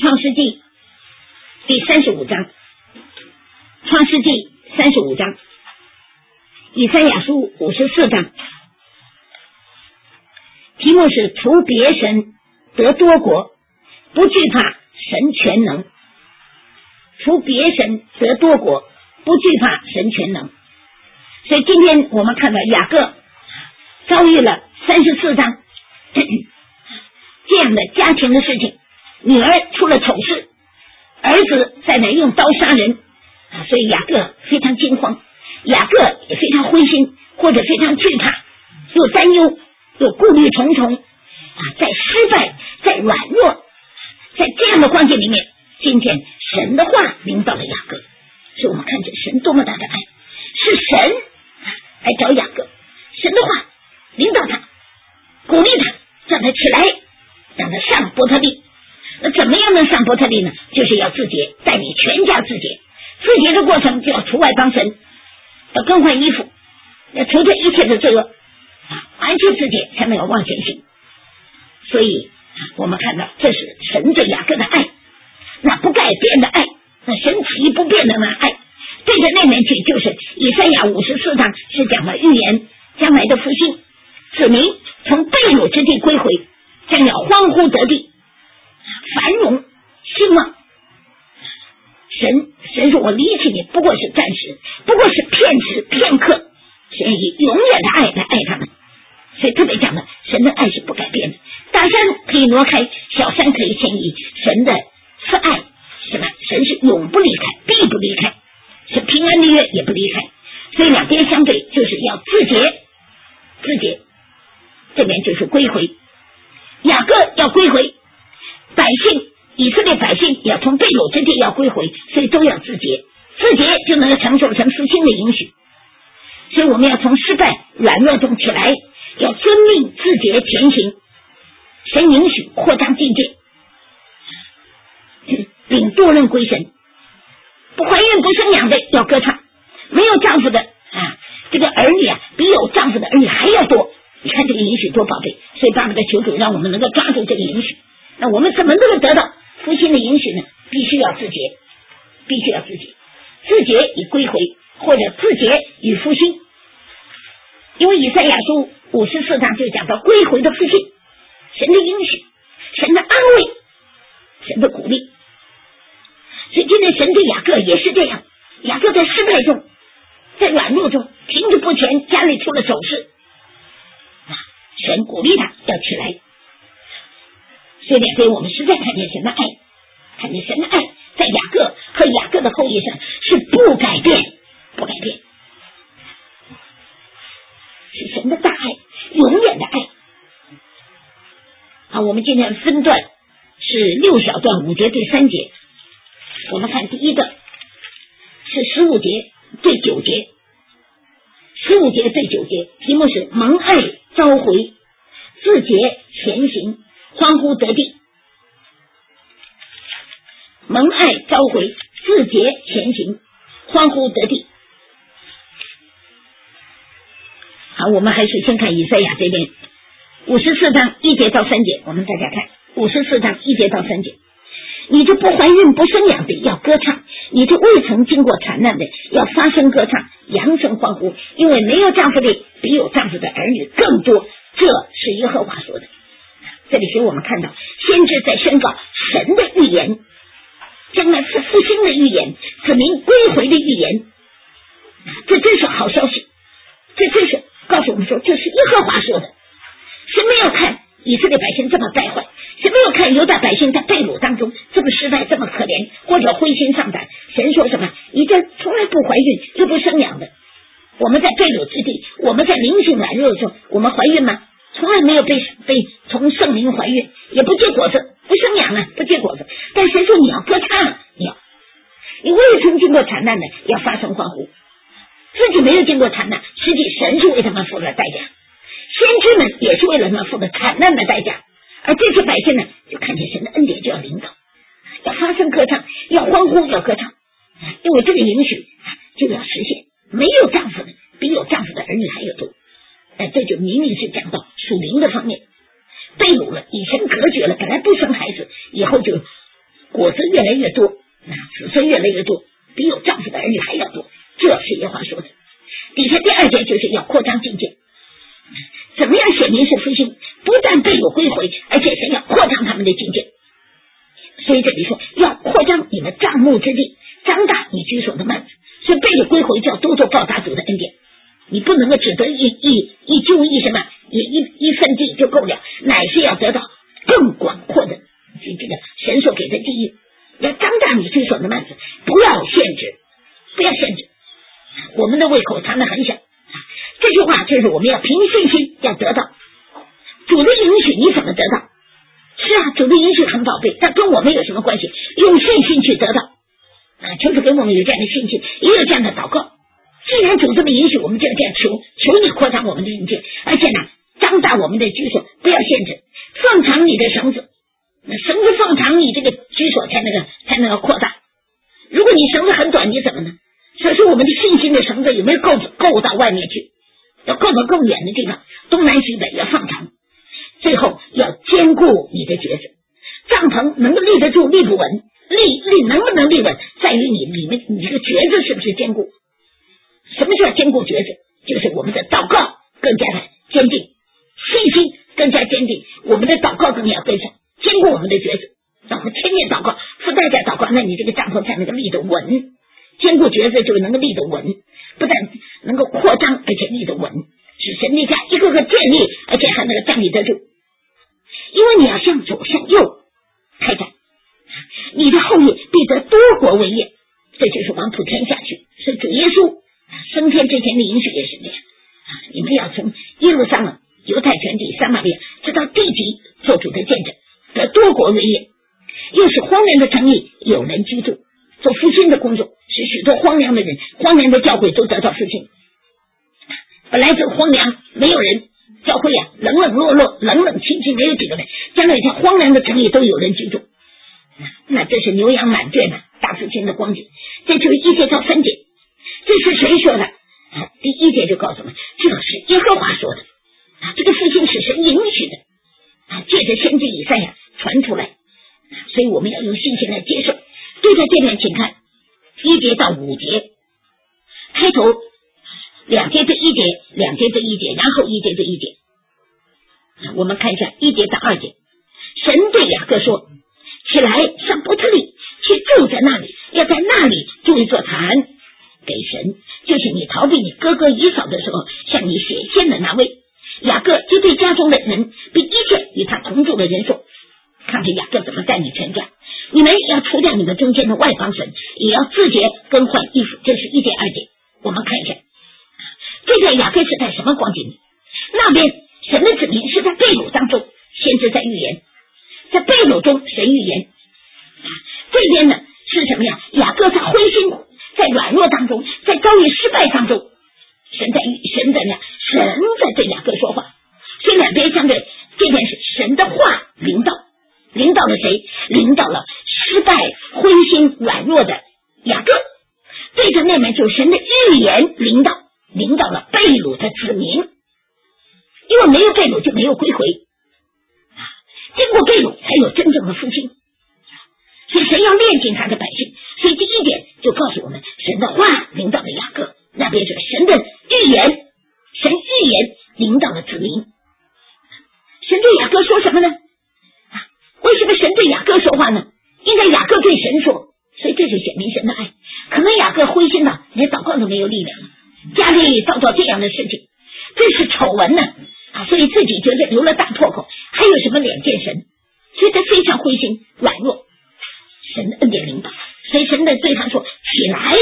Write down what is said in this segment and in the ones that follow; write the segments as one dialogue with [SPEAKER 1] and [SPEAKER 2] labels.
[SPEAKER 1] 创世纪第35章，创世纪35章，以赛亚书54章，题目是除别神得多国，不惧怕神全能。除别神得多国，不惧怕神全能。所以今天我们看到雅各遭遇了34章这样的家庭的事情，女儿出了丑事，儿子在那用刀杀人，所以雅各非常惊慌，雅各也非常灰心，或者非常惧怕，又担忧，又顾虑重重，在失败，在软弱，在这样的光景里面，今天神的话领导了雅各，所以我们看见神多么大的爱，是神来找雅各，神的话领导他，鼓励他，叫他起来，让他上伯特利。那怎么样能上伯特利呢？就是要自洁，带你全家自洁。自洁的过程就要除外邦神，要更换衣服，要除掉一切的罪恶，完全自洁才能有往前行。所以我们看到这是神对雅各的爱，那不改变的爱，那神起不变的那爱。对着那面去就是以赛亚54章是讲了预言将来的复兴，子民从被掳之地归回，将要欢呼得地，繁荣兴旺。神说我离弃你不过是暂时，不过是片时片刻，神以永远的爱来爱他们。所以特别讲的神的爱是不改变的，大山可以挪开，小山可以迁移，神的慈爱是吧？神是永不离开，必不离开，是平安的约也不离开。所以两边相对就是要自洁，自洁这边就是归回，雅各要归回，百姓以色列百姓也要从被掳之地要归回，所以都要自洁，自洁就能够承受神复兴的应许。所以我们要从失败软弱中起来，要遵命自洁前行，神允许扩张境界，并多人归神。不怀孕不生养的要歌唱，没有丈夫的这个儿女比有丈夫的儿女还要多。你看这个允许多宝贝，所以巴不得求主让我们能够抓住这个允许。那我们怎么能够得到复兴的允许呢？必须要自洁，必须要自洁，自洁以归回，或者自洁与复兴。因为以赛亚书54章就讲到归回的复兴，神的应许，神的安慰，神的鼓励。所以今天神对雅各也是这样，雅各在失败中，在软弱中停滞不前，家里出了丑事，神鼓励他要起来。所以所以我们实在看见神的爱，看见神的爱在雅各和雅各的后裔上是不改变，不改变，是神的大爱，永远的爱。好，我们今天分段是6小段5节对3节。我们看第一个是15节对9节，15节对9节，题目是蒙爱召回，自洁前行，欢呼得地。蒙爱召回，自洁前行，欢呼得地。好，我们还是先看以赛亚这边54章1节到3节，我们大家看54章1节到3节。你这不怀孕不生养的要歌唱，你这未曾经过惨难的要发声歌唱，扬声欢呼，因为没有丈夫的比有丈夫的儿女更多，这是耶和华说的。这里给我们看到先知在宣告神的预言，将来是复兴的预言，子民归回的预言。这真是好消息，这真是告诉我们说这是耶和华说的。神没有看以色列百姓这么败坏，神没有看犹大百姓在被掳当中这么失败这么可怜，或者灰心丧胆。神说什么？你这从来不怀孕又不生养的，我们在被掳之地，我们在灵性软弱的时候，我们怀孕吗？从来没有被从圣灵怀孕，也不结果子，不生养不结果子。但神说你要歌唱，你未曾经过惨难的要发声欢呼。自己没有经过惨难，实际神是为他们付了代价，先知们也是为了他们付了惨难的代价。而这些百姓呢，就看见神的恩典就要领导，要发声歌唱，要欢呼，要歌唱，因为这个应许就要实现。没有丈夫的比有丈夫的儿女还有多，这就明明是讲到属灵的方面。被掳了，以前隔绝了，本来不生孩子，以后就果子越来越多，子孙越来越多，比有丈夫的儿女还要多，这是耶和华说的。底下第二节就是要扩张境界，怎么样显民事复兴？不但被掳归回，而且神要扩张他们的境界。所以这里说要扩张你们帐幕之地，张大你居所的幔子。所以被掳归回就要多多报答主的恩典，你不能够只得一就一什么一份地就够了，乃是要得到更广阔的这个神所给的地域，要张大你居所的幔子，不要限制，不要限制。我们的胃口藏得很小，这句话就是我们要凭信心要得到主的允许。你怎么得到？是啊，主的允许很宝贝，但跟我们有什么关系？用信心去得到求主给我们有这样的信心，也有这样的祷告。既然主这么允许，我们就要这样求你扩张我们的境界，而且呢张大我们的居所，不要限制，放长你的绳子，绳子放长，你这个居所才能够扩大。如果你绳子很短，你怎么呢？所以说我们的信心的绳子有没有够到外面去，要够到更远的地方，东南西北要放长。最后要坚固你的橛子，帐篷能够立得住立不稳，立能不能立稳，在于你里面你这个橛子是不是坚固。什么叫坚固橛子？就是我们的祷告更加的坚定，信心更加坚定，我们的祷告更要跟上，坚固我们的橛子，然后天天祷告，付代价祷告，那你这个帐篷才能够立得稳。坚固橛子就能够立得稳，不但能够扩张，而且立得稳，使神的家一个个建立，而且还能够站立得住。因为你要向左向右开展，你的后裔必得多国为业，这就是往普天下去。所以主耶稣升天之前的应许也是这样，你们要从耶路撒冷、犹太全地、撒玛利亚直到地极做主的见证，得多国为业，又使荒凉的城邑有人居住，做复兴的工作，使许多荒凉的人、荒凉的教会都得到复兴。本来就荒凉，没有人，教会冷冷落落、冷冷清清，没有几个人，将来像荒凉的城邑都有人居住，那这是牛羊满圈的大复兴的光景。这就是一节到三节，这是谁说的？第一节就告诉我们，这是耶和华说的，这个复兴是神允许的，借着先知以赛亚传出来，所以我们要用信心来接受。对在这边请看1节到5节，开头2节对1节，2节对1节，然后1节对1节。我们看一下1节到2节。神对雅各说，起来上伯特利去住在那里，要在那里筑一座坛给神，就是你逃避你哥哥以扫的时候向你显现的那位。雅各就对家中的人并一切与他同住的人说，看着雅各怎么带你全家，你们要除掉你们中间的外邦神，也要自洁更换衣服。这是1节2节。我们看一下这在雅各是在什么光景？那边神的子民是在被掳当中，先知在预言，在被掳中神预言。这边呢是什么呀？雅各在灰心，在软弱当中，在遭遇失败当中，神在对雅各说话。所以两边相对，这边是神的话临到了谁？临到了失败、灰心、软弱的雅各。对着那边就是神的预言临到了被掳的子民，因为没有被掳就没有归回，经过被掳才有真正的复兴。所以神要炼净他的百姓，所以第一点就告诉我们，神的话临到了雅各，那边是神的预言，神预言临到了子民。神对雅各说什么呢？为什么神对雅各说话呢？应该雅各对神说，所以这就显明神的爱。可能雅各灰心了，连祷告都没有力量了，家里遭到这样的事情，这是丑闻呢，所以自己觉得留了大破口，还有什么脸见神，所以他非常灰心软弱。神的恩典领导，所以神的对他说，起来。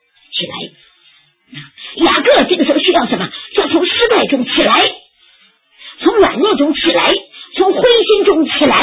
[SPEAKER 1] 雅各这个时候需要什么？要从失败中起来，从软弱中起来，从灰心中起来，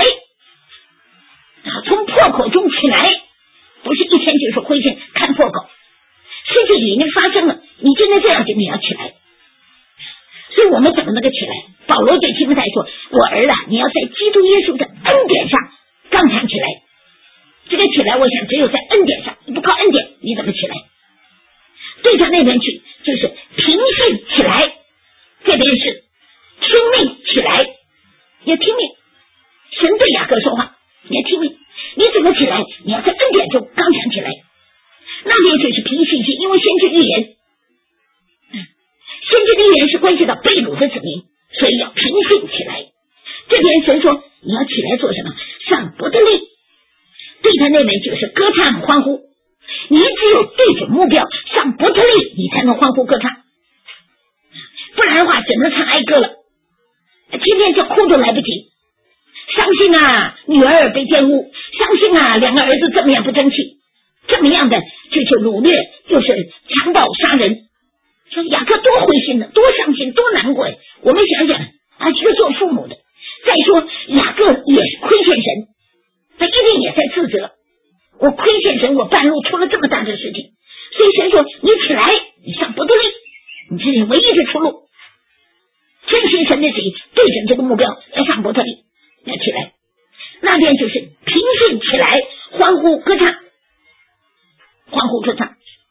[SPEAKER 1] 从破口中起来。不是一天就是灰心看破口，事情已经发生了，你今天这样就你要起来。所以我们怎么能够起来？保罗对提摩太说，我儿啊，你要在基督耶稣的恩典上刚强起来。这个起来我想只有在恩典上，你不靠恩典你怎么起来？对着那边去就是凭信起来，这边是听命起来，要听命。神对雅各说话，你要听命。你怎么起来？ 来，你要在恩典中刚强起来。那边就是凭信心，因为先知预言，先知的预言是关系到被掳的子民，所以要凭信起来。这边神说你要起来做什么？上伯特利，对他那边就是歌唱欢呼。你只有对准目标上伯特利，你才能欢呼歌唱，不然的话只能唱哀歌了，天天就哭都来不及。伤心啊，女儿被奸污，伤心啊，两个儿子这么样不争气，这么样的就掳掠，又是强暴杀人。说雅各多灰心的，多伤心，多难过呀！我们想想啊，这个做父母的，再说雅各也是亏欠神，他一定也在自责，我亏欠神，我半路出了这么大的事情，所以神说你起来，你上伯特利，你这是唯一的出路。遵循神的旨意，对准这个目标，要上伯特利，要起来。那边就是凭信起来，欢呼歌唱，欢呼歌唱。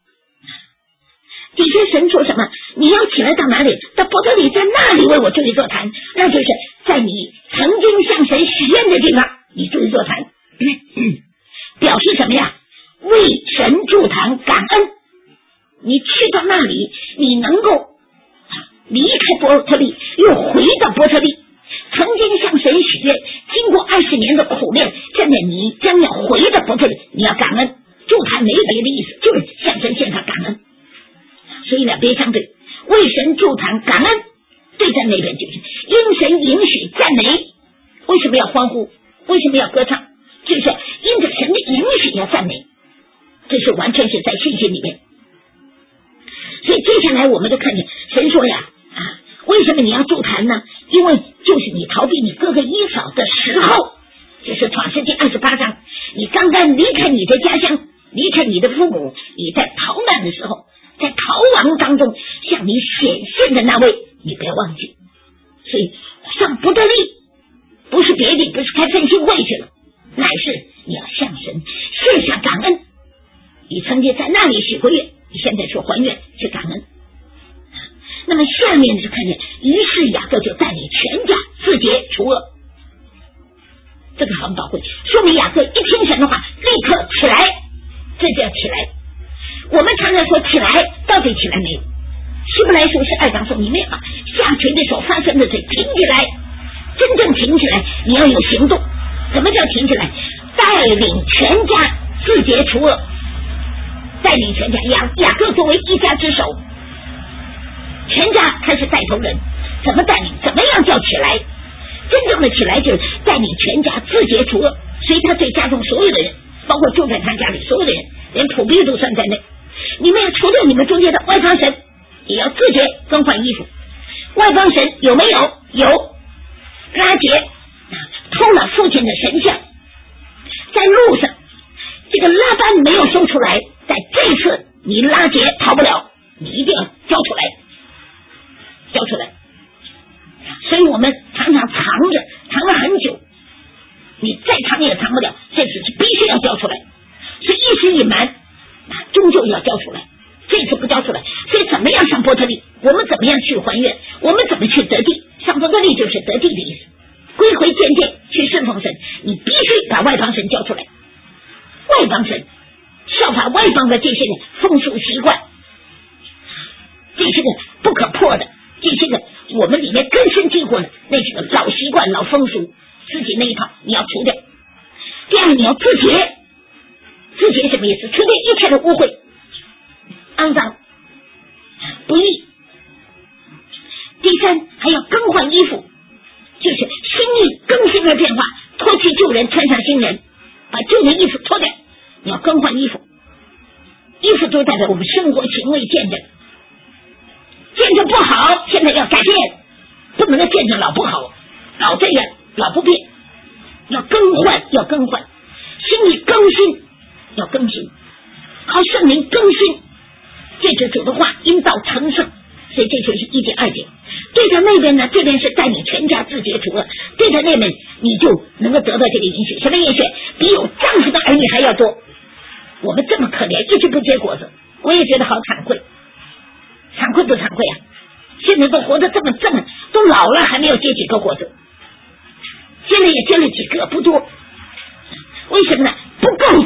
[SPEAKER 1] 底下神说什么？你要起来到哪里？到伯特利，在那里为我筑一座坛，那就是在你曾经向神许愿的地方，你筑一座坛。表示什么呀？为神筑坛感恩。你去到那里，你能够离开伯特利，又回到伯特利，曾经向神许愿，经过20年的苦练，现在你将要回到伯特利，你要感恩。筑坛没别的意思，就是向神献上感恩。所以两边相对，为神筑坛感恩，对在那边就是因神允许赞美。为什么要欢呼？为什么要歌唱？就是因着神的允许要赞美，这是完全是在信心里面。所以接下来我们就看见神说呀，为什么你要筑坛呢？因为就是你逃避你哥哥以扫的时候，就是创世纪28章，你刚刚离开你的家乡，离开你的父母，你在逃难的时候，在逃亡当中向你显现的那位，你不要忘记。所以上伯特利不是别的，不是开分析会去了，乃是你要向神献上感恩。你曾经在那里许过愿，你现在说还愿去感恩。那么下面就看见，于是雅各就带领全家自洁除恶。这个很宝贵，说明雅各一听神的话，立刻起来，这叫起来。我们常常说起来，到底起来没有？希伯来书12章说，你们把下垂的手发生的罪停起来，真正停起来，你要有行动。什么叫停起来？带领全家自洁除恶，带领全家。雅各作为一家之首，全家他是带头人，怎么带领？怎么样叫起来？真正的起来就是带领全家自洁除恶，所以他对家中所有的人，包括住在他家里所有的人，连仆婢都算在内。你们要除掉你们中间的外邦神，也要自洁更换衣服。外邦神有没有？有。拉结偷了父亲的神像，在路上这个拉班没有搜出来，在这一次你拉结逃不了，你一定要交出来，交出来。所以我们常常藏了很久，你再藏也藏不了，这次是必须要交出来。所以一时隐瞒，终究要交出来，这次不交出来。所以怎么样上伯特利？我们怎么样去还愿？我们怎么去得地？上伯特利就是得地的意思，归回见见去侍奉神，你必须把外邦神交出来。外邦神效法外邦的这些个风俗习惯，这些个不可破的，这些个我们里面根深蒂固的那些个老习惯老风俗，自己那一套你要除掉。第二，你要自洁。自洁什么意思？除掉一切的污秽、肮脏、不义。第三，还要更换衣服，就是心意更新而变化，脱去旧人，穿上新人，把旧的衣服脱掉。你要更换衣服，衣服都代表我们生活行为见证。见证不好，现在要改变，不能够见证老不好，老这样老不变，要更换，要更换，心意更新，要更新，靠圣灵更新，这是主的话因道成圣。所以这就是1节2节。对他那边呢，这边是带你全家自洁除恶，对他那边你就能够得到这个允许。什么允许？比有丈夫的儿女还要多。我们这么可怜，一直不结果子，我也觉得好惭愧。惭愧不惭愧啊？现在都活得这么都老了，还没有结几个果子，现在也结了几个，不多。为什么呢？不够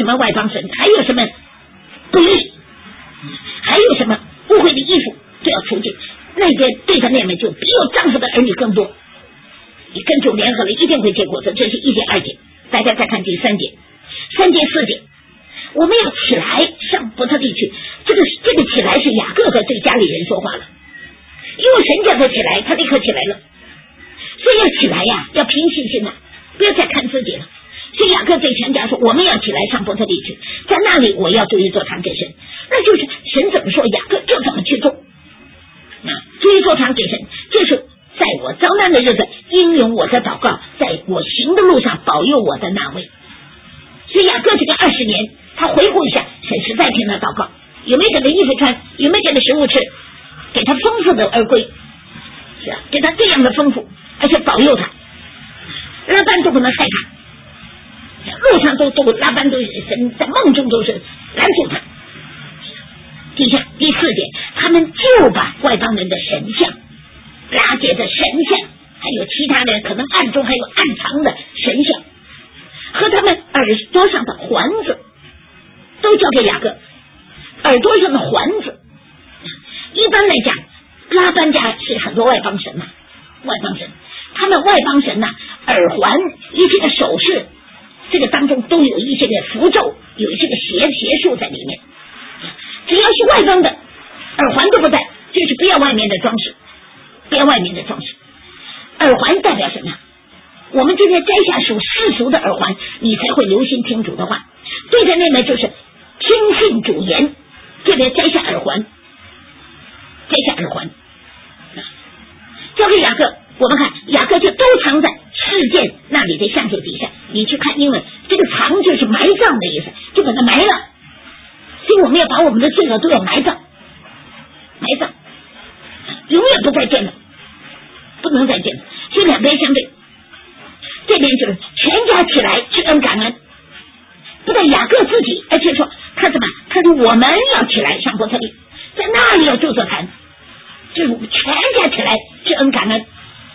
[SPEAKER 1] 么外邦神，还有什么不义，还有什么污秽的衣服，就要除尽。那边对着那边就比有丈夫的儿女更多，你跟主联合了一定会结果子。这是1节2节。大家再看第3节、3节4节，我们要起来上伯特利去。这个起来是雅各在对家里人说话了，因为神叫他起来，他立刻起来了。所以要起来呀，要凭信心啊，不要再看自己了。所以雅各对全家说，我们要起来上伯特利去，在那里我要筑一座坛给神。那就是神怎么说，雅各就怎么去做。筑一座坛给神，就是在我遭难的日子应允我的祷告，在我行的路上保佑我的那位。所以雅各这个20年，他回顾一下，神实在听他祷告，有没有给他衣服穿，有没有给他食物吃，给他丰富的儿归，是啊，给他这样的丰富，而且保佑他，拉班都不能害他，路上都拉班都神在梦中都是拦住他。第4节，他们就把外邦人的神像、拉结的神像，还有其他的可能暗中还有暗藏的神像，和他们耳朵上的环子都交给雅各。耳朵上的环子，一般来讲，拉班家是很多外邦神嘛，外邦神，他们外邦神耳环一些的首饰，这个当中都有一些的符咒，有一些的邪术在里面。只要是外邦的，耳环都不在，就是不要外面的装饰，不要外面的装饰。耳环代表什么？我们今天摘下属世俗的耳环，你才会留心听主的话。对着那边就是听信主言，这边摘下耳环，交给雅各。我们看雅各就都藏在事件那里的橡树底下。你去看英文，这个藏就是埋葬的意思，就把它埋了。所以我们要把我们的罪恶都要埋葬，永远不再见了，不能再见了。所以两边相对，这边就是全家起来知恩感恩，不但雅各自己，而且说他怎么？他说我们要起来上伯特利，在那里要筑座坛，就是全家起来知恩感恩。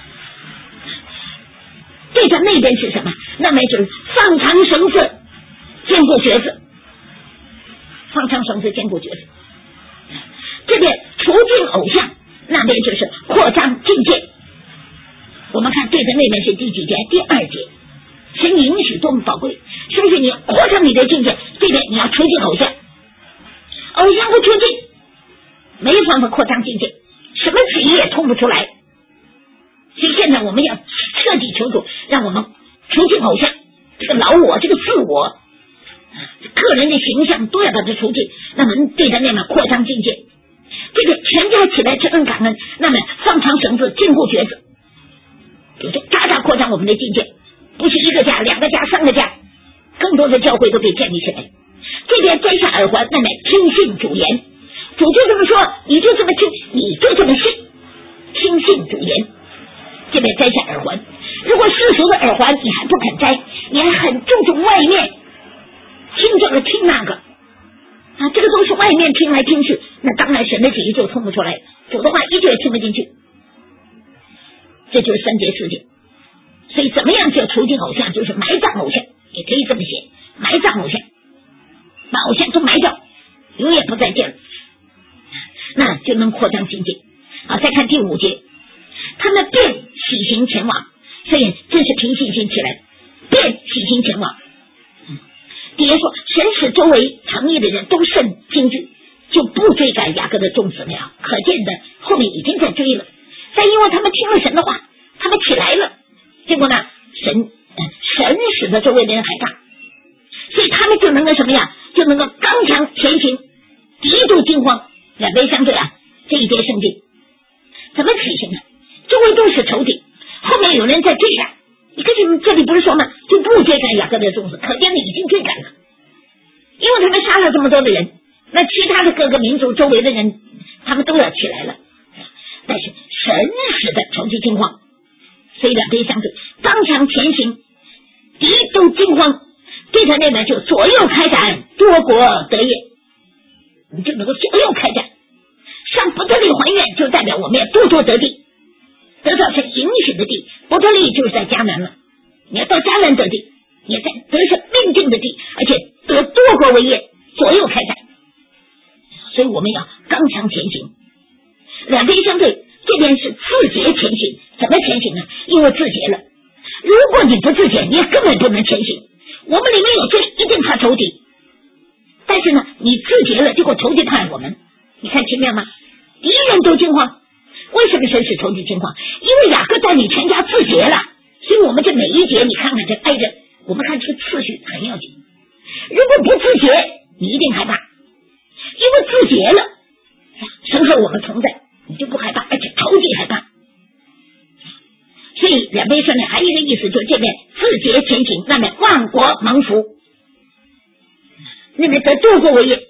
[SPEAKER 1] 对着那边是什么？那边就是放长绳子，坚固橛子。放长绳子，坚固橛子。这边除尽偶像，那边就是扩张境界。我们看对着那边是第几节？第2节。神允许多么宝贵，是不是？你扩张你的境界，这边你要除尽偶像，偶像不除尽，没办法扩张境界，什么旨意也通不出来。所以现在我们要彻底求主，让我们除尽偶像，这个老我，这个自我，个人的形象都要把它除尽。那么对着那么扩张境界，这个全家起来知恩感恩，那么放长绳子，坚固橛子，比如说大大扩张我们的境界，不是1个家、2个家、3个家，更多的教会都被建立起来。这边摘下耳环，那么听信主言，主就这么说，你就这么听，你就这么信，听信主言。这边摘下耳环，如果世俗的耳环你还不肯摘，你还很注重外面，听这个听那个这个都是外面听来听去，那当然神的旨意就通不出来，主的话一句也听不进去。这就是3节4节。所以怎么样叫除尽偶像，就是埋葬偶像，也可以这么写，埋葬偶像，把偶像都埋掉，永远不再见了，那就能扩张境界。好，再看第5节，他们便起行前往，所以这是凭信心起来，便起行前往。底下说神使周围城邑的人都甚惊惧，就不追赶雅各的众子了，可见的后面已经在追了。但因为他们听了神的话，他们起来了，结果呢神使得周围的人害怕，所以他们就能够什么呀，就能够刚强前行，极度惊慌。两边相对这一节圣经怎么起行呢？周围都是仇敌，后面有人在追赶，你看这里不是说吗？就不追赶雅各的众子，可见的已经追赶了，因为他们杀了这么多的人，那其他的各个民族周围的人他们都要起来了。但是神使的仇敌惊慌，所以两边相对，刚强前行，敌都惊慌，对他那边就左右开展，多国得业，你就能够左右开展。上伯特利还愿就代表我们要多多得地，得到神应许的地。伯特利就是在迦南了，你要到迦南得地，你要在得是命定的地，而且得多们要刚强前行。两边相对，这边是自洁前行。怎么前行呢？因为自洁了，如果你不自洁，你也根本不能前行。我们里面有罪，一定怕仇敌，但是呢，你自洁了，结果仇敌怕我们，你看奇妙吗？敌人都惊慌。为什么神使仇敌惊慌？因为雅各带领全家自洁了。所以我们这每一节你看看这挨着，我们看这个次序很要紧。如果不自洁，你一定害怕，因为自洁了，神和我们同在，你就不害怕，而且仇敌害怕。所以两边上面还有一个意思，就是这边自洁前行，那边万国蒙福，那边得多国为业，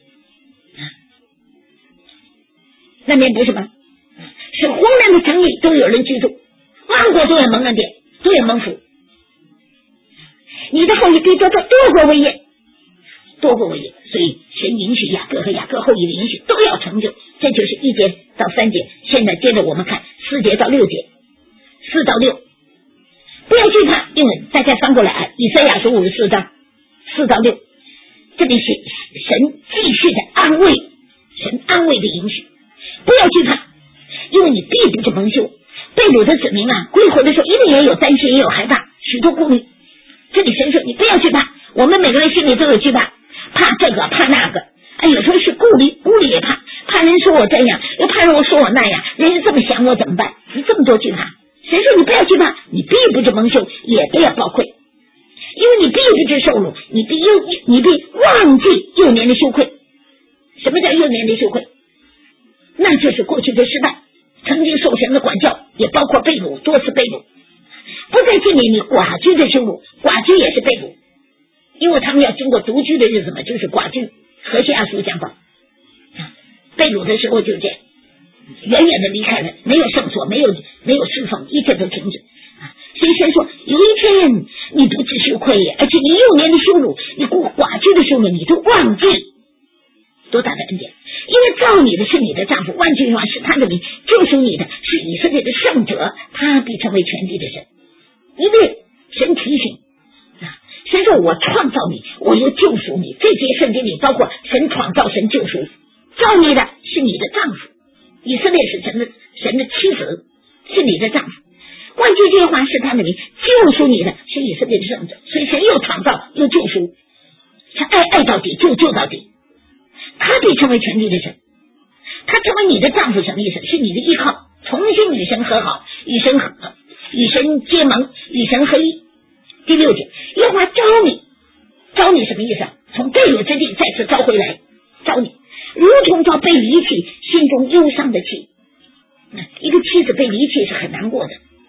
[SPEAKER 1] 那边不是吗？是荒凉的城里都有人居住，万国都有蒙恩典，都有蒙福。你的后裔必得到多国为业，多国为业。所以神允许雅各和雅各后裔的允许都要成就，这就是1节到3节。现在接着我们看4节到6节，4到6，不要惧怕，因为大家翻过来啊，以赛亚书54章4到6，这里是神继续的安慰，神安慰的允许，不要惧怕，因为你必不是蒙羞。被掳的子民啊，归回的时候一定也有担心，也有害怕，许多顾虑。这里神说你不要惧怕，我们每个人心里都有惧怕，怕这个怕那个，有时候是顾虑也怕人说我这样，又怕人说我那样，人家这么想我怎么办？你这么多惧怕，神说你不要惧怕，你必不至蒙羞，也不要抱愧，因为你必不至受辱，你必忘记幼年的羞愧。什么叫幼年的羞愧？那就是过去的时代曾经受神的管教，也包括被掳，多次被掳，不再纪念你寡居的羞辱。寡居也是被掳，因为他们要经过独居的日子嘛，就是寡居。何西阿书讲到被掳的时候就这样，远远的离开了，没有圣所，没有侍奉，一切都停止。所以神说有一天你不知羞愧，而且你幼年的羞辱，你寡居的羞辱，你都忘记，多大的恩典！因为造你的是你的丈夫，万军之王是他的名，救赎你的是以色列的圣者，他必成为全地的神。因为神提醒神说我创造你，我又救赎你。这些圣经里包括神创造，神救赎，造你的是你的丈夫，以色列是神的妻子，是你的丈夫，万军之王是他的名，救赎你的是以色列的圣者。所以神又创造又救赎，他爱到底，救到底，他必成为全地的神。他成为你的丈夫什么意思？是你的依靠，重新与神和好，与神结盟，与神合一。第6节，耶和华招你什么意思？从被掳之地再次招回来，招你如同招被离弃心中忧伤的妻。一个妻子被离弃是很难过的，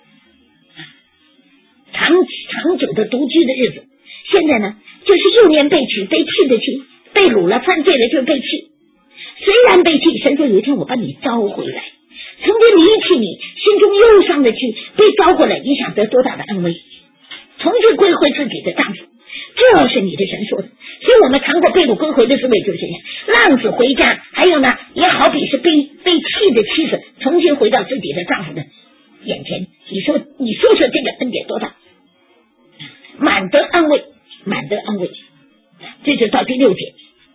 [SPEAKER 1] 长久的独居的日子。现在呢，就是幼年被娶被弃的妻，被掳了犯罪了就是被弃。虽然被弃，神说有一天我把你招回来。曾经离弃你心中忧伤的妻被招回来，你想得多大的安慰？重新归回自己的丈夫，这是你的神说的。所以我们尝过被掳归回的滋味，就是这样，浪子回家。还有呢，也好比是被弃的妻子重新回到自己的丈夫的眼前。你说这个恩典多大，满得安慰。这就到第6节，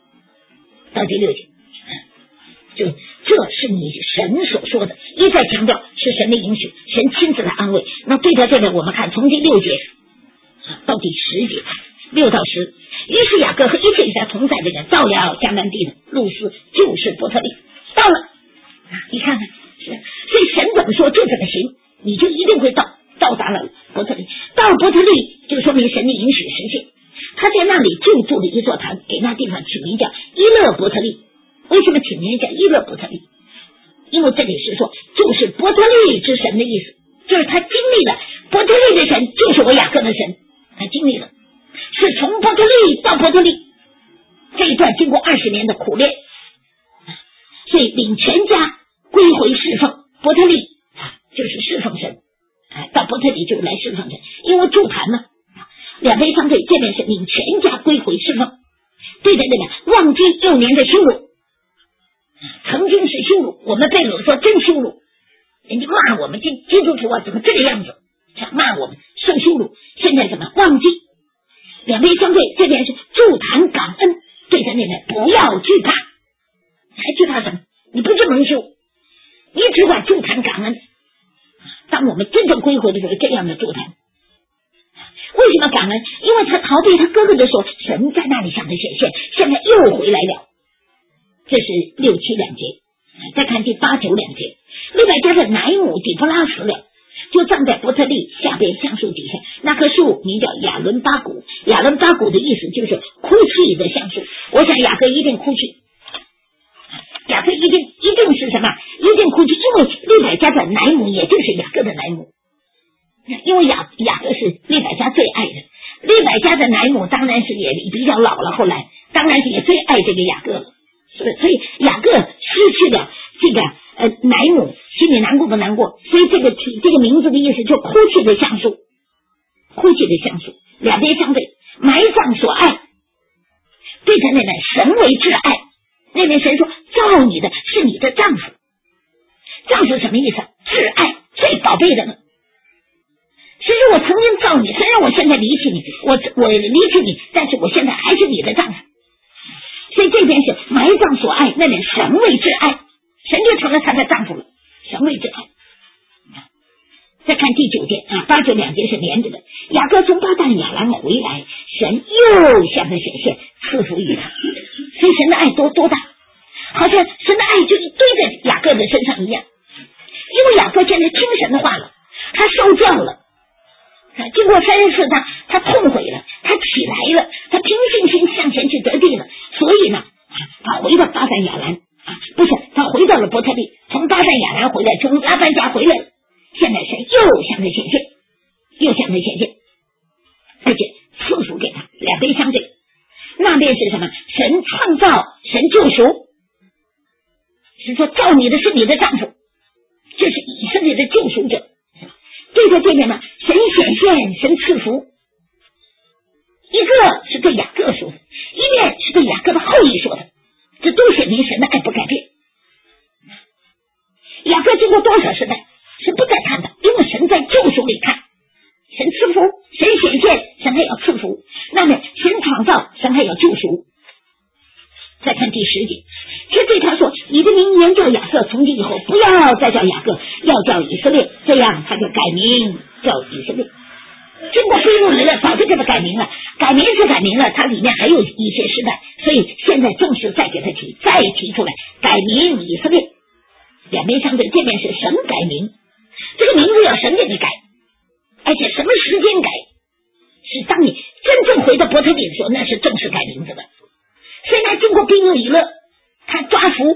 [SPEAKER 1] 就这是你神所说的，一再强调是神的应许，神亲自来安慰。那对照这个，我们看从第6节到第10节，6到10。于是雅各和一切与他同在的人到了迦南地的路斯，就是伯特利。到了你看看，所以神怎么说就怎么行，你就一定会到达了伯特利。到了伯特利就说明神的应许实现。他在那里就筑了一座坛，给那地方起名叫伊勒伯特利。为什么起名叫伊勒伯特利？因为这里是说就是伯特利之神的意思，就是他经历了伯特利的神就是我雅各的神，他经历了，是从伯特利到伯特利这一段经过20年的苦练，所以领全家归回侍奉伯特利，就是侍奉神，到伯特利就来侍奉神。因为筑坛呢，两边相对，这边是领全家归回侍奉，对着那边忘记幼年的羞辱，曾经是羞辱，我们被掳说真羞辱，人家骂我们基督徒怎么这个样子，骂我们受羞辱。现在怎么忘记？两边相对，这边是筑坛感恩，对着那边不要惧怕，还惧怕什么？ 回的时候这样的祝他。为什么感恩？因为他逃避他哥哥的时候，神在那里向他显现，现在又回来了。这是6、7两节。再看第8、9两节，利百加的奶母底波拉死了，就葬在伯特利下边橡树底下，那棵树名叫亚伦巴谷。亚伦巴谷的意思就是哭泣的橡树。我想雅各一定哭泣，雅各一定是什么？一定哭泣，因为利百加的奶母也就是雅各的奶母，因为雅各是利百加最爱的，利百加的奶母当然是也比较老了，后来当然是也最爱这个雅各了，所以雅各失去了这个奶母，心里难过不难过？所以这个名字的意思就哭泣的橡树，哭泣的橡树，两边相对，埋葬所爱，对着那边神为挚爱，那边神说造你的是你的丈夫，丈夫什么意思？挚爱，最宝贝的了。虽然我曾经造你，虽然我现在离弃你，我离弃你，但是我现在还是你的丈夫。所以这边是埋葬所爱，那边神为挚爱，神就成了他的丈夫了，神为挚爱。再看第9节8、9两节是连着的。雅各从巴旦亚兰回来，神又向他显现，赐福于他。所以神的爱多大，好像神的爱就堆在雅各的身上一样。因为雅各现在听神的话了，他受教了，经过34章，他痛悔了，他起来了，他凭信心向前去得地了。所以呢，他回到巴旦亚兰不是，他回到了伯特利，从巴旦亚兰回来，从拉班家回来了。现在神又向他显现，而且赐福给他，两边相对。那边是什么？神创造，神救赎，是说造你的是你的丈夫，这是以色列的救赎者。对着这边呢，神显现，神赐福，一个是对雅各说的，一面是对雅各的后裔说的，这都显明神的爱不改变。雅各经过多少时代是不再看的，因为神在救赎里看，神赐福，神显现，神还要赐福，那么神创造，神还要救赎。再看第10节，却对他说，你的名原叫亚瑟，从今以后不要再叫雅各，要叫以色列，这样他就改名叫以色列。经过归入了，早就给他改名了，改名是改名了，它里面还有一些时代，所以现在正式再给他再提出来，改名以色列。两边相对，这边是神改名，这个名字要神给你改，而且什么时间改？是当你真正回到伯特利的时候，那是正式改名字的。现在经过兵役了，他抓服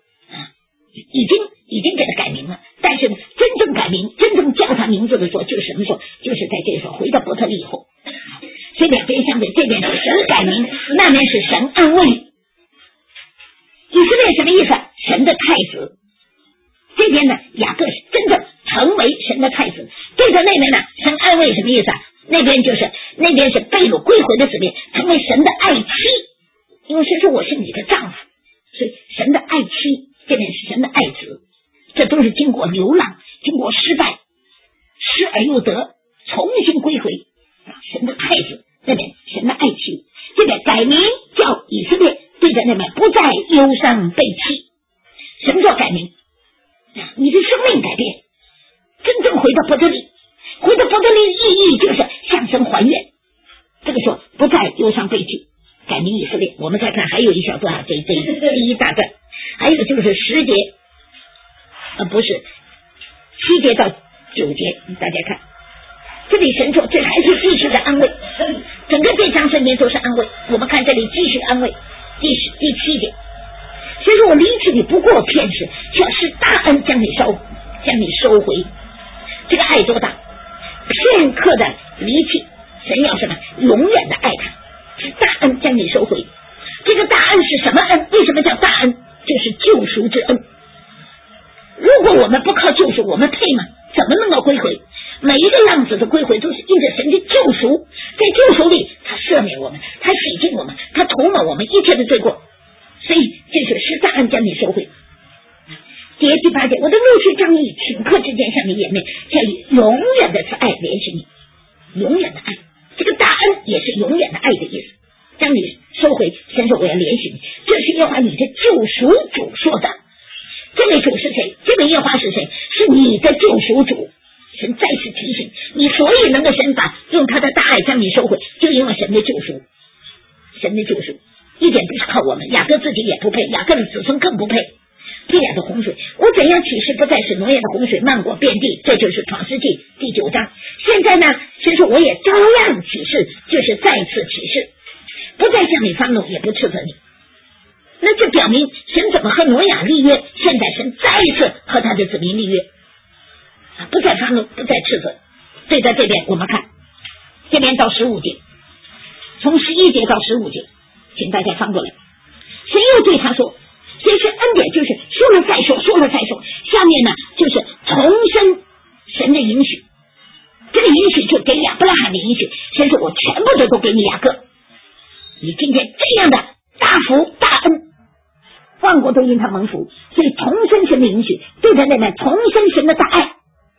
[SPEAKER 1] 已经给他改名了，但是真正改名，真正叫他名字的时候，就是什么时候？就是在这时候回到伯特利以后。所以两边相对，这边是神改名，那边是神安慰。以色列什么意思？神的太子。这边呢，雅各真正成为神的太子，对着那边呢，神安慰什么意思？那边是被掳归回的子民，成为神的爱妻，因为神说我是你的丈夫，所以神的爱妻，这边是神的爱子，这都是经过流浪，经过失败，失而又得，重新归回神的太子，那边神的爱妻，这边改名叫以色列，对着那边不再忧伤被弃。什么叫改名？你的生命改变，真正回到伯特利，回到伯特利的意义就是向神还愿。这个时候不再忧伤悲剧，改名以色列。我们再看还有一小段这第一大段，还有就是10节不是7节到9节，大家看这里神说这还是继续的安慰，整个这章圣经都是安慰。我们看这里继续安慰，第7节，所以说我离弃你不过片时，却是大恩将你收回。这个爱多大？片刻的离弃，神要什么？永远的爱他，是大恩将你收回。这个大恩是什么恩？为什么叫大恩？就是救赎之恩。如果我们不靠救赎，我们配吗？怎么能够归回？每一个浪子的归回都是因着神的救赎，在救赎里他赦免我们，他洗净我们，他涂抹我们一切的罪过，所以这就是大恩将你收回。第8节，我的怒气仗义，顷刻之间向你掩面，将以永远的慈爱联系你，永远的爱，这个大恩也是永远的爱的意思，将你收回。神说我要联系你，这是耶和华你的救赎主说的。这位主是谁？这位耶和华是谁？是你的救赎主。神再次提醒能的神把用他的大爱将你收回，就因为神的救赎，神的救赎一点不是靠我们，雅各自己也不配，雅各的子孙更不配。挪亚的洪水，我怎样启示不再使挪亚的洪水漫过遍地，这就是创世纪第9章。现在呢，神说我也照样启示，就是再次启示，不再向你发怒，也不斥责你。那这表明神怎么和挪亚立约，现在神再一次和他的子民立约，不再发怒，不再斥责。对在这边我们看这边到15节，从11节到15节，请大家翻过来。神又对他说，所以是恩典，就是说了再说，说了再说。下面呢就是重申神的允许，这个允许就给亚伯拉罕的允许。神说我全部都给你雅各，你今天这样的大福大恩，万国都因他蒙福，所以重申神的允许，对在那边重申神的大爱。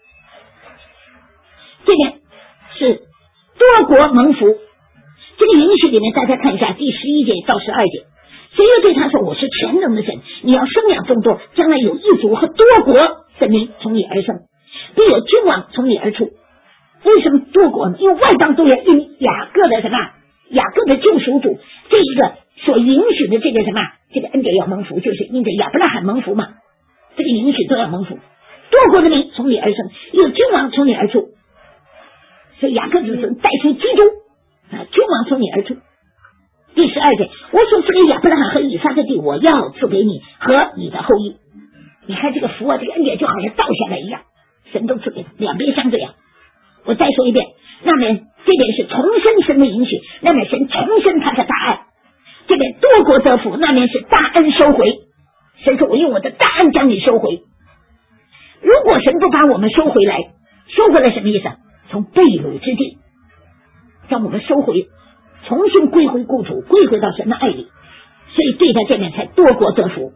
[SPEAKER 1] 这边是多国蒙福，这个允许里面大家看一下第11节到12节。神又对他说，我是全能的神，你要生养众多，将来有一族和多国的民从你而生，必有君王从你而出。为什么多国呢？因为外邦都要因雅各的什么，雅各的救赎主这一个所允许的这个什么，这个恩典要蒙福，就是因着亚伯拉罕蒙福嘛，这个允许都要蒙福。多国的民从你而生，有君王从你而出，所以雅各子孙带出基督君王从你而出。第12节，我所赐给亚伯拉罕和以撒的地，我要赐给你和你的后裔。你看这个福啊，这个恩典就好像倒下来一样，神都赐给，两边相对啊。我再说一遍，那边这边是重申神的允许，那边神重申他的大爱。这边多国得福，那边是大恩收回。神说我用我的大恩将你收回。如果神不把我们收回来，收回来什么意思？从被掳之地将我们收回，重新归回故土，归回到神的爱里，所以对他这边才多国得福。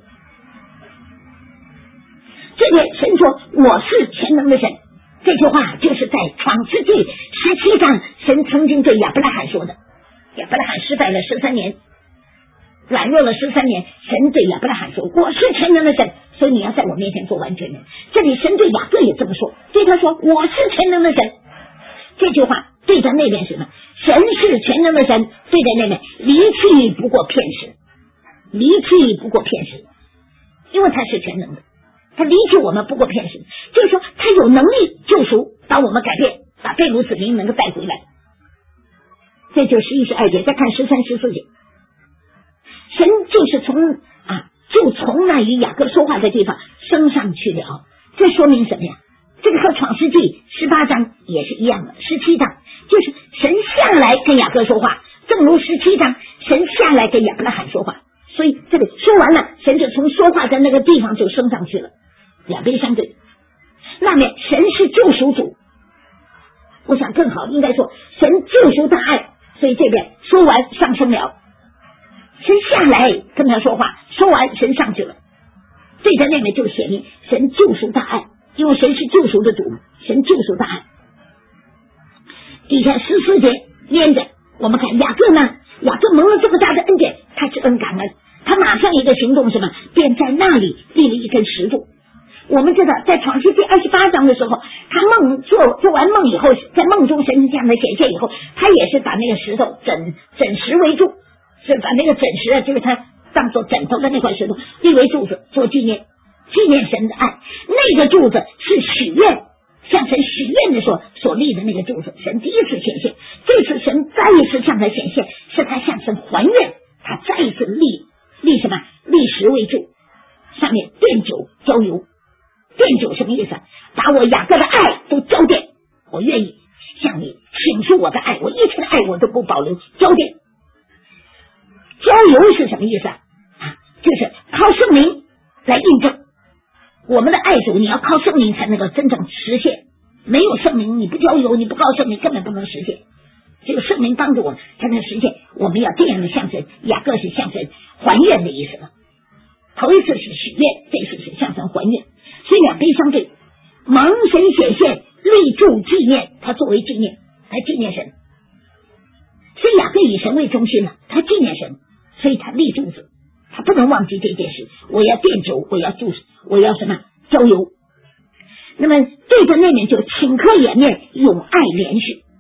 [SPEAKER 1] 这边神说我是全能的神，这句话就是在创世纪17章神曾经对亚伯拉罕说的。亚伯拉罕失败了13年，软弱了13年，神对亚伯拉罕说我是全能的神，所以你要在我面前做完全人。这里神对雅各也这么说，对他说我是全能的神。这句话对在那边是什么？神是全能的神，对在那边离弃不过骗时，离弃不过骗时，因为他是全能的，他离弃我们不过骗时，就是说他有能力救赎，把我们改变，把被掳子民能够带回来。这就11、12节，再看13、14节，神就是从那与雅各说话的地方升上去了。这说明什么呀？这个和创世纪18章也是一样的，17章就是神下来跟雅各说话，正如17章神下来跟亚伯拉罕说话，所以这里说完了，神就从说话的那个地方就升上去了，两边相对。那面神是救赎主，我想更好应该说神救赎大爱，所以这边说完上升了，神下来跟他说话，说完神上去了，对在那边就显明神救赎大爱，因为神是救赎的主，神救赎大爱。底下14节连着我们看雅各呢，雅各蒙了这么大的恩典，他知恩感恩，他马上一个行动什么，便在那里立了一根石柱。我们知道在创世纪28章的时候，他做完梦以后，在梦中神向他显现以后，他也是把那个石头枕石为柱，是把那个枕石就是他当做枕头的那块石头立为柱子，做纪念神的爱。那个柱子是许愿，向神许愿的时候所立的那个柱子，神第一次显现，这次神再一次向他显现，是他向神还愿，他再一次立什么？立石为柱，上面奠酒浇油。奠酒什么意思？把我雅各的爱都浇奠，我愿意向你倾诉我的爱，我一切的爱我都不保留，浇奠。浇油是什么意思就是靠圣灵来印证我们的爱主，你要靠圣灵才能够真正实现，没有圣灵你不浇油，你不靠圣灵根本不能实现，只有圣灵帮助我们才能实现。我们要这样的向神，雅各是向神还愿的意思了，头一次是许愿，这一次是向神还愿，所以两边相对，蒙神显现，立柱纪念，他作为纪念来纪念神，所以雅各以神为中心了，他纪念神，所以他立柱子，他不能忘记这件事，我要奠酒，我要什么浇油。那么对着那面就顷刻掩面，永爱连续，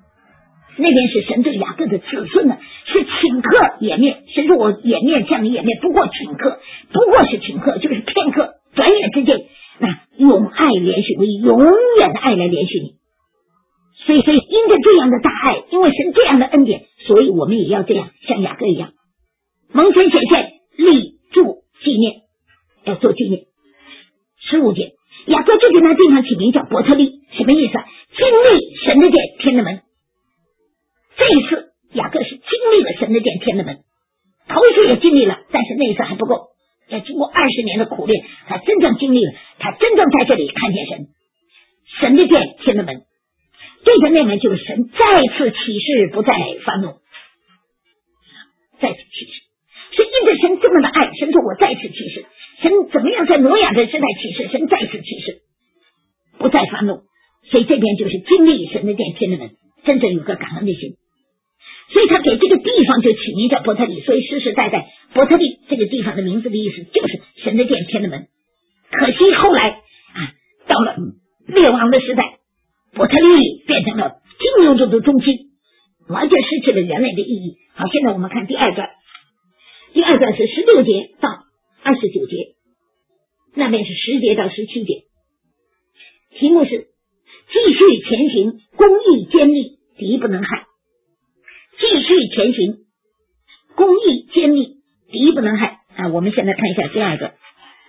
[SPEAKER 1] 那边是神对雅各的子孙呢，是顷刻掩面。神说我掩面向你掩面，不过顷刻，不过是顷刻，就是片刻，转眼之间，那永爱连续，为永远的爱来连续你。所以因着这样的大爱，因为神这样的恩典，所以我们也要这样，像雅各一样，蒙神显现，立柱纪念，要做纪念。15节，雅各就给那地方起名叫伯特利，什么意思啊？经历神的殿，天的门。这一次雅各是经历了神的殿，天的门，头一次也经历了，但是那一次还不够，要经过20年的苦练，他真正经历了，他真正在这里看见神的殿，天的门。对着那门就是神再次启示，不再发怒，再次启示。所以因着神这么的爱，神说我再次启示。神怎么样在挪亚的时代启示，神再次启示，不再发怒。所以这边就是经历神的殿，天的门，真正有个感恩的心。所以他给这个地方就起名叫伯特利，所以世世代代伯特利这个地方的名字的意思就是神的殿，天的门。可惜后来到了灭亡的时代，伯特利变成了金牛座的中心，完全失去了原来的意义。好，现在我们看第二段，第二段是16节到29节，那边是10节到17节，题目是继续前行，公义坚立，敌不能害。继续前行，公义坚立，敌不能害。我们现在看一下第二个，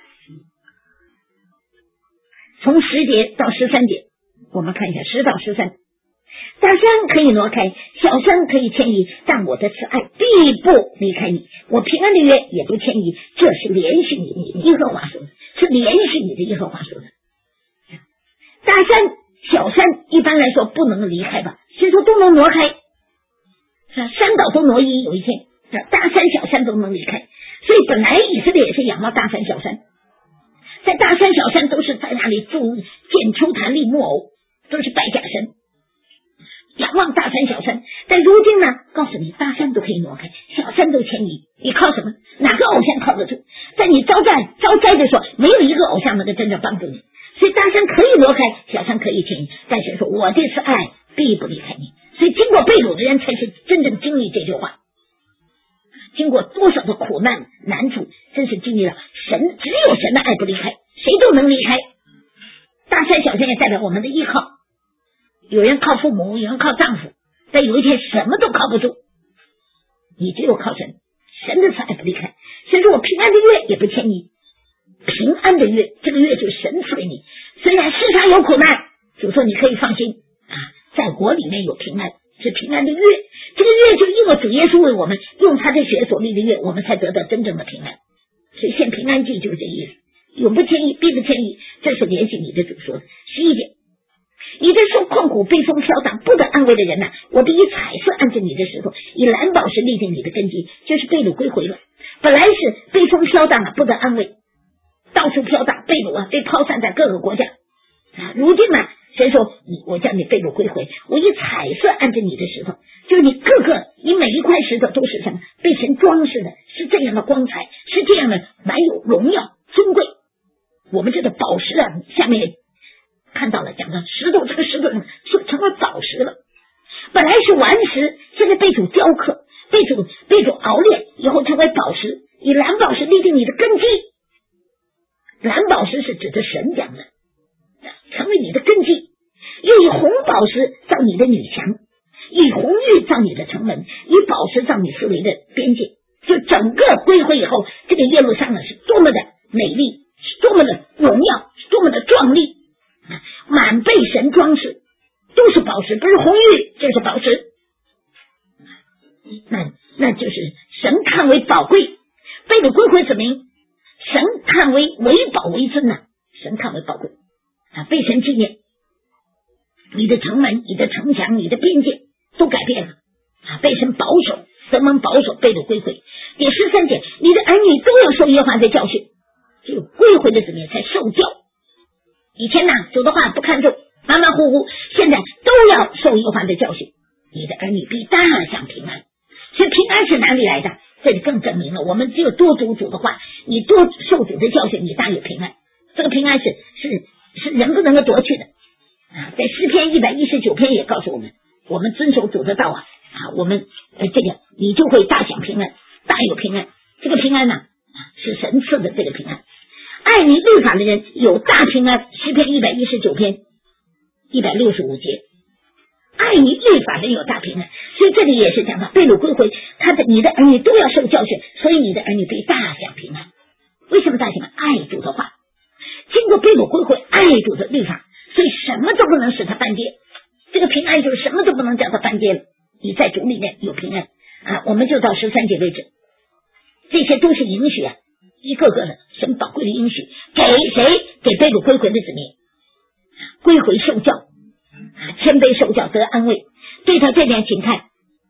[SPEAKER 1] 从10节到13节，我们看一下10到13。大山可以挪开，小山可以迁移，但我的慈爱必不离开你，我平安的约也不迁移。这是连续你的耶和华说的，是连续你的耶和华说的。大山小山一般来说不能离开吧，谁说都能挪开？山岛都挪移，有一天大山小山都能离开。所以本来以色列也是仰望大山小山，在大山小山都是在那里建丘坛立木偶，都是拜假神，仰望大山小山。但如今呢，告诉你大山都可以挪开，小山都迁移，你靠什么？哪个偶像靠得住？在你招灾的时候，没有一个偶像能够真正帮助你。所以大山可以挪开，小山可以迁移，但是说我的慈爱必不离开你。所以经过被掳的人才是真正经历这句话，经过多少的苦难难处，真是经历了神，只有神的爱不离开，谁都能离开。大山小山也代表我们的依靠，有人靠父母，有人靠丈夫，但有一天什么都靠不住，你只有靠神，神的慈爱不离开。所以说我平安的约也不迁移，平安的约，这个约就是神赐给你，虽然世上有苦难，主说你可以放心在我里面有平安，是平安的约。这个约就因为主耶稣为我们用他的血所立的约，我们才得到真正的平安。所以献平安祭就是这意思，永不迁移，必不迁移，这是连续你的主说的。11节，你这受困苦被风飘荡不得安慰的人我必以彩色按着你的石头，以蓝宝石立定你的根基，就是被掳归回了。本来是被风飘荡不得安慰，到处飘荡，被掳被抛散在各个国家如今呢，神说我叫你被掳归回，我以彩色按着你的石头，就是你你每一块石头都是什么？被神装饰的，是这样的光彩，是这样的满有荣耀尊贵。我们这个宝石下面看到了，讲到石头，这个石头成了宝石了。本来是顽石，现在被主雕刻，被主熬炼以后成为宝石，以蓝宝石立定你的根基。蓝宝石是指的神讲的，成为你的根基，又以红宝石造你的女墙，以红玉造你的城门，以宝石造你四围的边界。就整个归回以后，这个耶路撒冷是多么的美丽，是多么的荣耀，是多么的壮丽，满被神装饰，都是宝石，不是红玉就是宝石。那就是神看为宝贵，被掳归回子民，神看为宝为尊神看为宝贵被神纪念。你的城门，你的城墙，你的边界都改变了被神保守，神蒙保守，被掳归回。第13节，你的儿女都要受耶和华的教训，只有归回的子民才受教。以前主的话不看重，马马虎虎，现在都要受耶和华的教训。你的儿女必大享平安。所以平安是哪里来的？这里更证明了，我们只有多读主的话，你多受主的教训，你大有平安。这个平安是人不能够夺去的在诗篇119篇也告诉我们， 我们遵守主的道啊，我们这个你就会大享平安，大有平安。这个平安呢，是神赐的这个平安。爱你律法的人有大平安，诗篇119篇165节。爱你律法的人有大平安，所以这里也是讲到被掳归回，你的儿女都要受教训，所以你的儿女必大享平安。为什么大享平安？爱主的话，经过被掳归回，爱主的律法，所以什么都不能使他半跌。这个平安就是什么都不能叫他半跌了。你在主里面有平安我们就到13节为止。这些都是应许一个个的神宝贵的应许，给谁？给被掳归回的子民，归回受教，谦卑受教得安慰。对他这点请看，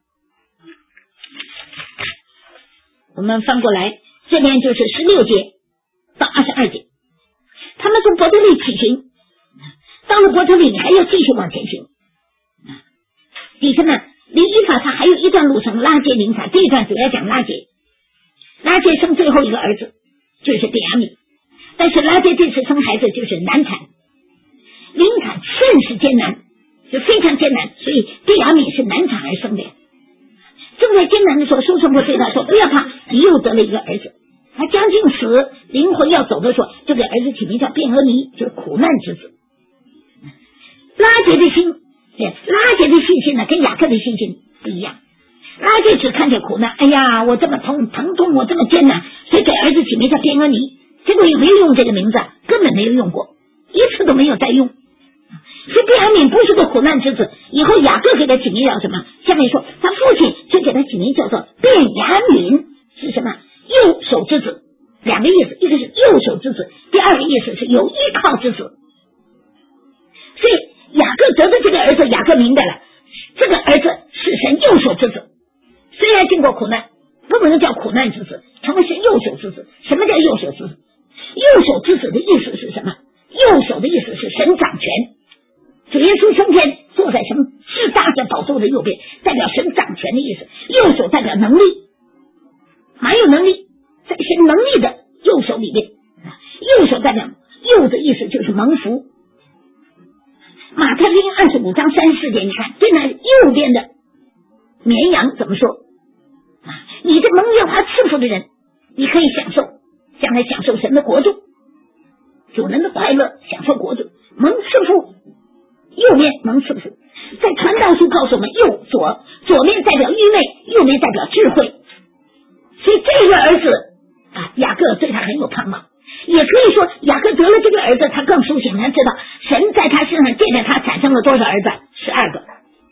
[SPEAKER 1] 我们翻过来，这边就是16节到22节。他们从伯特利起行，到了伯特利你还要继续往前行。底下呢，离以法他还有一段路程，拉结林产。这一段主要讲拉结。拉结生最后一个儿子就是便雅悯，但是拉结这次生孩子就是难产，临产甚是艰难，就非常艰难，所以便雅悯是难产而生的。正在艰难的时候，收生婆对他说：“不要怕，你又得了一个儿子。”他将近死，灵魂要走的时候，就给儿子起名叫便俄尼，就是苦难之子。拉结的信心呢，跟雅各的信心不一样。拉结只看见苦难，哎呀，我这么疼痛，我这么艰难，所以给儿子起名叫便俄尼。结果也没有用这个名字，根本没有用过，一次都没有再用。所以便雅悯不是个苦难之子，以后雅各给他起名叫什么？下面说他父亲就给他起名叫做便雅悯，是什么？右手之子。两个意思，一个是右手之子，第二个意思是有依靠之子。所以雅各得的这个儿子，雅各明白了，这个儿子是神右手之子，虽然经过苦难，不能叫苦难之子，成为是右手之子。什么叫右手之子？右手之子的意思是什么？右手的意思是神掌权。主耶稣升天坐在什么至大的宝座的右边，代表神掌权的意思。右手代表能力，蛮有能力，在神能力的右手里面，右手代表右的意思就是蒙福。马太福音25章34节，你看对那右边的绵羊怎么说？你这蒙耶和华赐福的人，你可以将来享受神的国度，主人的快乐，享受国度，蒙赐福。右面蒙赐福，在传道书告诉我们，左面代表愚昧，右面代表智慧。所以这个儿子雅各对他很有盼望。也可以说雅各得了这个儿子，他更苏醒，他知道神在他身上借着他产生了多少儿子？12个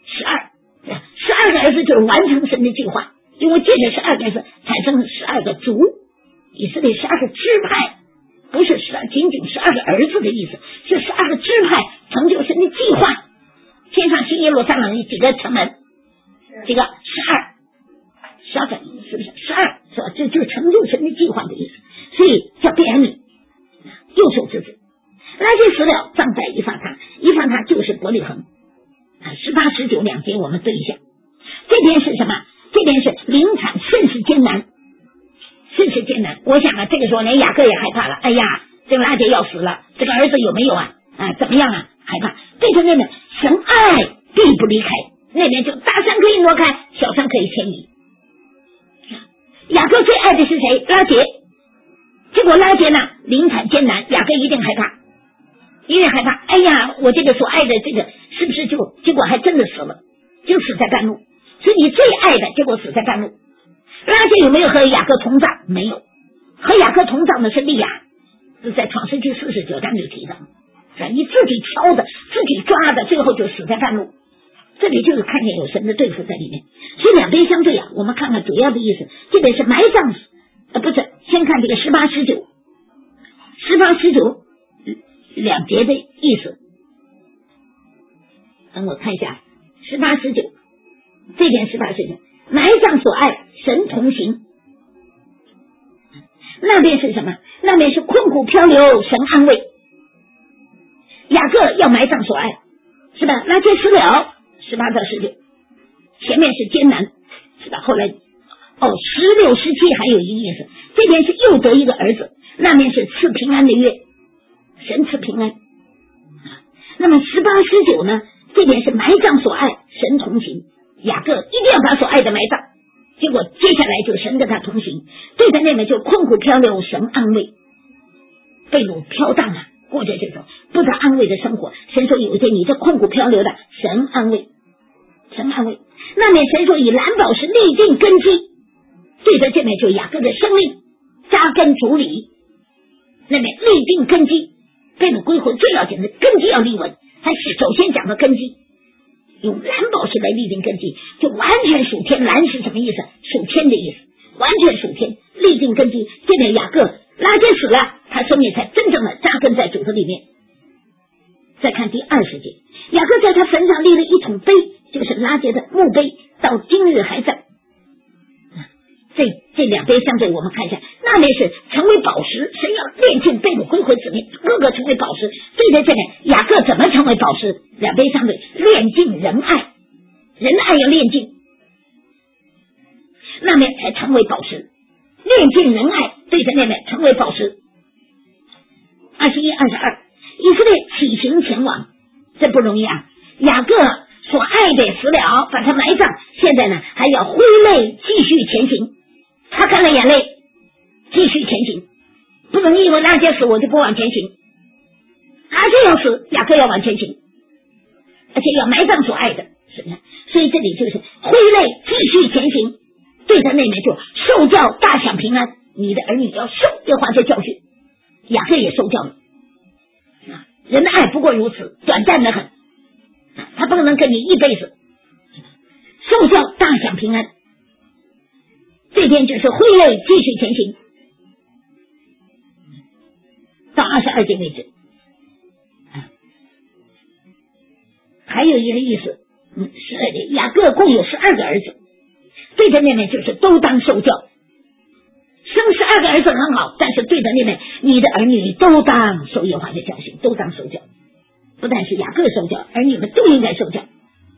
[SPEAKER 1] ，12个儿子就是完成神的计划，因为借着12个儿子产生了12个族，以色列12个支派，不是仅仅12个儿子的意思，是12个支派成就神的计划。天上新耶路撒冷有几个城门？这个12个，是不是12？是吧？这就成就神的计划的意思。所以叫便雅悯，右手之子。拉结死了，葬在以法他就是伯利恒。18、19两节我们对一下。这边是什么？这边是临产甚是艰难。我想这个时候连雅各也害怕了。哎呀，这个拉结要死了，这个儿子有没有怎么样害怕。对着那边神爱必不离开，那边就大山可以挪开，小山可以迁移。雅各最爱的是谁？拉结。结果拉结呢，临产艰难，雅各一定害怕。哎呀，我这个所爱的这个是不是结果还真的死了，就死在半路。所以你最爱的结果死在半路。拉结有没有和雅各同葬？没有。和雅各同葬的是利亚，是在创世纪49章里提的。你自己挑的，自己抓的，最后就死在半路。这里就是看见有神的对付在里面。所以两边相对我们看看主要的意思。这边是埋葬不是，先看这个18、19两节的意思。等我看一下18、19，这边18、19，埋葬所爱，神同行。那边是什么？那边是困苦漂流，神安慰。雅各要埋葬所爱，是吧？拉结死了，18到19，前面是艰难，是吧？后来16、17还有一个意思，这边是又得一个儿子，那边是赐平安的约，神赐平安。那么18、19呢？这边是埋葬所爱， 神同行，雅各一定要把所爱的埋葬。结果接下来就神跟他同行，对他妹妹就困苦漂流，神安慰。被掳飘荡啊，过着这种不得安慰的生活。神说有一天你这困苦漂流的，神安慰，神安慰。那面神说以蓝宝石立定根基，对着这面就雅各的生命扎根主理，那面立定根基。被掳归回最要紧的根基要立稳，他是首先讲的根基，用蓝宝石来立定根基，就完全属天。蓝是什么意思？属天的意思，完全属天，立定根基。这面雅各拉结死了，他生命才真正的扎根在主的里面。再看第20节，雅各在他坟上立了一桶碑，就是拉结的墓碑，到今日还在。这两边相对我们看一下，那边是成为宝石，神要炼尽被掳归回子民，个个成为宝石。对着这边雅各怎么成为宝石？两边相对，炼尽仁爱，仁爱要炼尽，那边才成为宝石。炼尽仁爱，对着那边成为宝石。21、22，以色列起行前往，这不容易啊！雅各所爱的死了，把他埋葬，现在呢还要挥泪继续前行。他看了眼泪，继续前行，不能因为拉结死我就不往前行，拉结要死，雅各要往前行，而且要埋葬所爱的，是不是？所以这里就是挥泪继续前行，对他妹妹就受教大享平安，你的儿女要受耶和华的教训。雅各也受教了，人的爱不过如此，短暂的很，他不能跟你一辈子。受教大享平安，这边就是挥泪继续前行，到22节为止。还有一个意思，12节，雅各共有12个儿子，对着妹妹就是都当受教。生12个儿子很好，但是对着妹妹，你的儿女都当受耶和华的教训，都当受教。不但是雅各受教，儿女们都应该受教。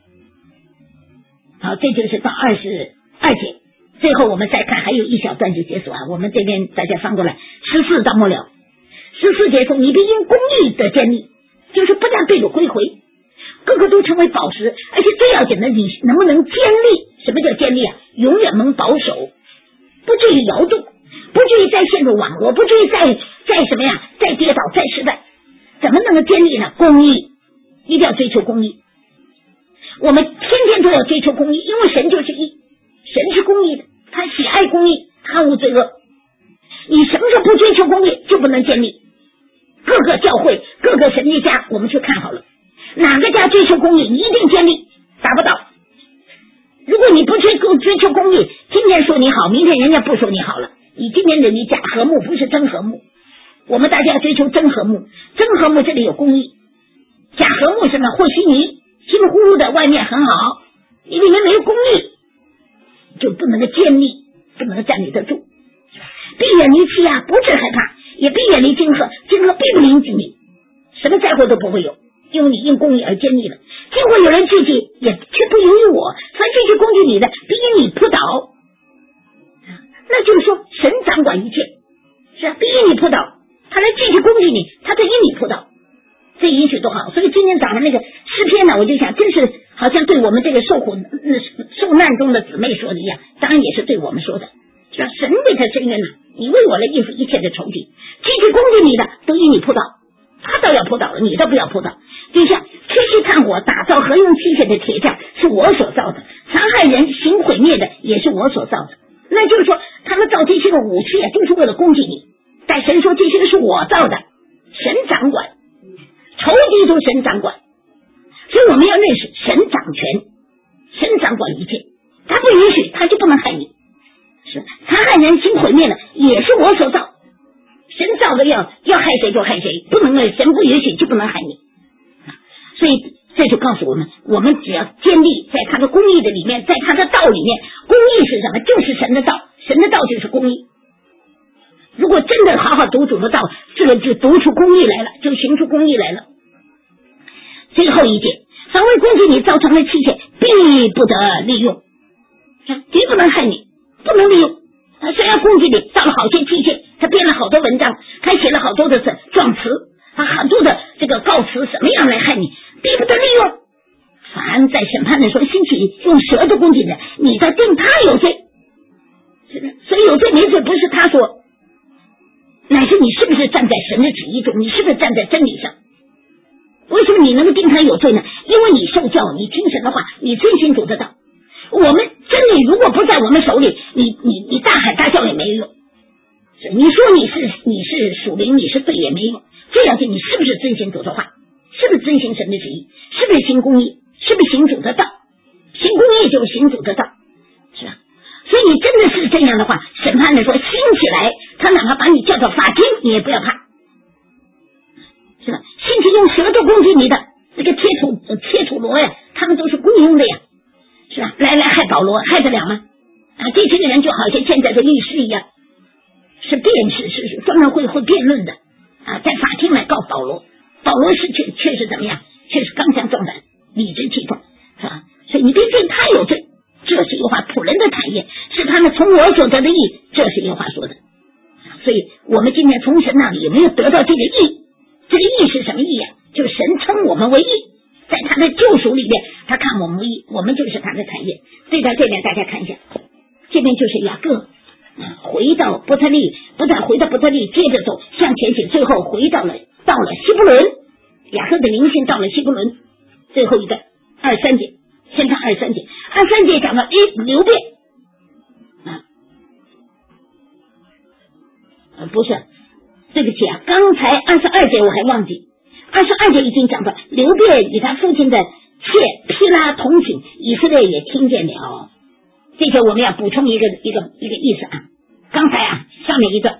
[SPEAKER 1] 好，这就是到22节。最后我们再看，还有一小段就结束啊。我们这边大家翻过来，14到末了。14节说，你必因公义的建立，就是不但被掳归回，个个都成为宝石，而且最要紧的，你能不能坚立？什么叫坚立啊？永远能保守，不至于摇动，不至于再陷入网络，不至于再什么呀，再跌倒，再失败。怎么能够坚立呢？公义，一定要追求公义。我们天天都要追求公义，因为神就是义，神是公义的，他喜爱公义，贪恶罪恶。你什么时候不追求公义，就不能建立。各个教会，各个神学家，我们去看好了，哪个家追求公义，你一定建立，达不到。如果你不追求公义，今天说你好，明天人家不说你好了，你今天的你假和睦，不是真和睦。我们大家要追求真和睦，真和睦这里有公义，假和睦什么和稀泥，稀里糊涂的，外面很好，你里面没有公义，就不能够建立，不能够站立得住。必远离欺压，不致害怕，也必远离惊吓，惊吓必不临近你，什么灾祸都不会有，因为你因公义而坚立了。结果有人聚集，也却不由于我，凡聚集攻击你的，必因你扑倒。那就是说，神掌管一切，是啊，必因你扑倒。他来继续攻击你，他就因你扑倒，这允许多好。所以今天早上那个诗篇呢，我就想，真是好像对我们这个受难中的姊妹说的一样，当然也是对我们说的，是吧？神为他伸冤了，你为我来应付一切的仇敌，继续攻击你的，都因你扑倒，他倒要扑倒了，你倒不要扑倒。就像吹气炭火，打造合用器械的铁匠是我所造的，残害人行毁灭的也是我所造的。那就是说，他们造这些个武器啊，都是为了攻击你。但神说这些个是我造的，神掌管，仇敌都神掌管，所以我们要认识神掌权，神掌管一切，他不允许，他就不能害你。是残害人行毁灭了，也是我所造，神造的要害谁就害谁，不能神不允许就不能害你。所以这就告诉我们，我们只要建立在他的公义的里面，在他的道里面。公义是什么？就是神的道，神的道就是公义。如果真的好好读主的道，这个就读出公义来了，就行出公义来了。最后一节，凡为攻击你造成的器械，必不得利用，绝不能害你，不能利用。虽然攻击你造了好些器械，他编了好多文章，他写了好多的状词，很多的这个告辞，什么样来害你，必不得利用。 凡在审判的时候兴起用舌头攻击的，你的定他有罪，所以有罪没罪不是他说，乃是你是不是站在神的旨意中，你是不是站在真理上。为什么你能够定他有罪呢？因为你受教，你听神的话，你遵行主的道。我们真理如果不在我们手里，你大喊大叫也没用。你说你是属灵，你是对也没用。最要紧你是不是遵行主的话，是不是遵行神的旨意，是不是行公义，是不是行主的道。行公义就是行主的道，是吧？所以你真的是这样的话，审判的时候兴起来，他哪怕把你叫到法庭，你也不要怕，是吧？兴起用舌头攻击你的那个贴土罗呀，他们都是雇佣的呀，是吧？来害保罗，害得了吗？这些个人就好像现在的律师一样，是专门会辩论的在法庭来告保罗。保罗是确实怎么样？确实刚强壮胆，理直气壮，是吧？所以你别定他有罪，这是一话仆人的产业，是他们从我所得的义，这是一话说的。所以我们今天从神那里有没有得到这个义？这个义是什么义呀？就是神称我们为义，在他的救赎里面，他看我们为义，我们就是他的产业。对到这边大家看一下，这边就是雅各回到伯特利，不但回到伯特利，接着走向前行，最后到了希伯伦。雅各的灵性到了希伯伦。最后一个23节，先看23节。23节讲到流便不是，对不起刚才22节我还忘记，22节已经讲到流便与他父亲的妾毗拉同寝，以色列也听见了。这些我们要补充一个意思刚才上面一段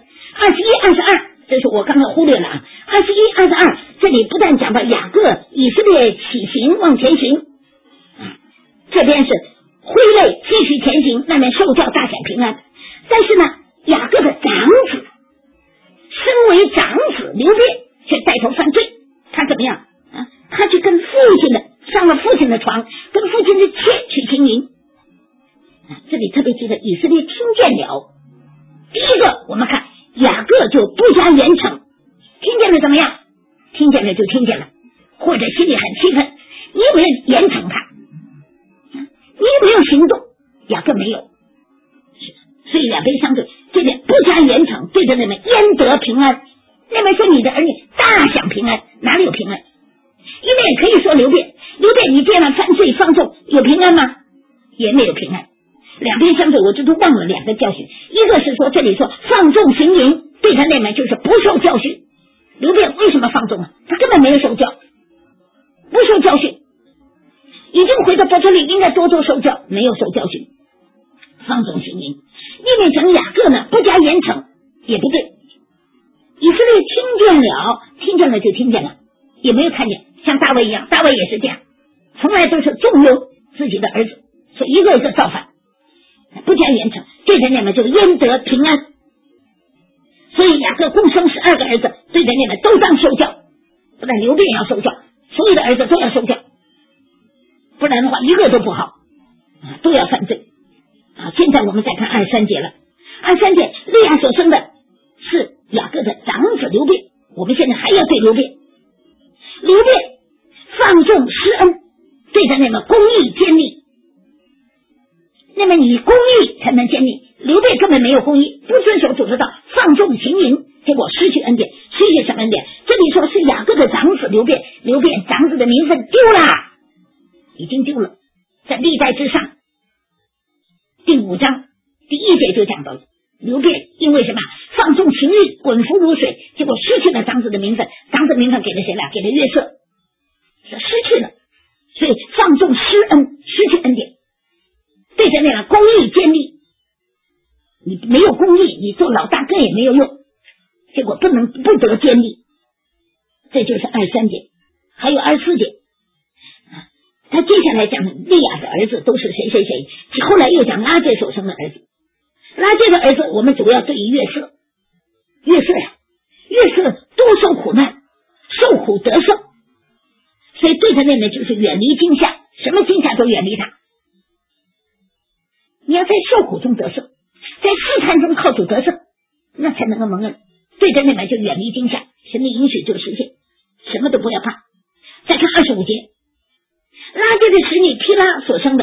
[SPEAKER 1] 21、22，这是我刚才忽略了21、22，这里不但讲到雅各以色列起行往前行，这边是挥泪继续前行，那边受教大享平安。但是呢，雅各的长子，身为长子流便却带头犯罪，他怎么样他去跟上了父亲的床，跟父亲的妾去经营。这里特别记得以色列听见了。第一个我们看雅各就不加严惩，听见了怎么样？听见了就听见了，或者心里很气愤，你有没有严惩他？你有没有行动？雅各没有，所以两边相对，这边不加严惩，对着那边焉得平安？那边说你的儿女大享平安，哪里有平安？因为也可以说流便你这样犯罪放纵有平安吗？也没有平安。两边相对，我这都忘了两个教训。一个是说这里说放纵行淫，对他那边就是不受教训。流便为什么放纵他根本没有受教，不受教训，已经回到伯特利，应该多受教，没有受教训，放纵行淫。另面讲雅各呢，不加严惩也不对。以色列听见了就听见了，也没有看见，像大卫一样，大卫也是这样，从来都是纵容自己的儿子，所以一个一个造反，不加严惩，对着那边就焉得平安。所以雅各共生12个儿子，对着那边都当受教，不但流便要受教，所有的儿子都要受教，不然的话一个都不好都要犯罪现在我们再看23节了。23节利亚所生的是雅各的长子流便，我们现在还要对流便放纵施恩，对着那么公义坚立，那么你公义才能坚立。流便根本没有公义，不遵守主之道，放纵行淫，结果失去恩典。失去什么恩典？这里说是雅各的长子流便长子的名分丢了，已经丢了。在历代之上第5章第1节就讲到流便因为什么？放纵情欲，滚浮如水，结果失去了长子的名分。长子名分给了谁了？给了约瑟，失去了。所以放纵施恩，失去恩典，对着那个公义坚立，你没有公义，你做老大哥也没有用，结果不得坚立。这就是23节。还有24节他接下来讲利亚的儿子都是谁，后来又讲拉结所生的儿子。拉结的儿子我们主要对于约瑟多受苦难，受苦得胜，所以对他那边就是远离惊吓，什么惊吓都远离他。你要在受苦中得胜，在试探中靠主得胜，那才能够蒙恩。对他那边就远离惊吓，神的允许就实现，什么都不要怕。再看25节，拉结的拉所生的。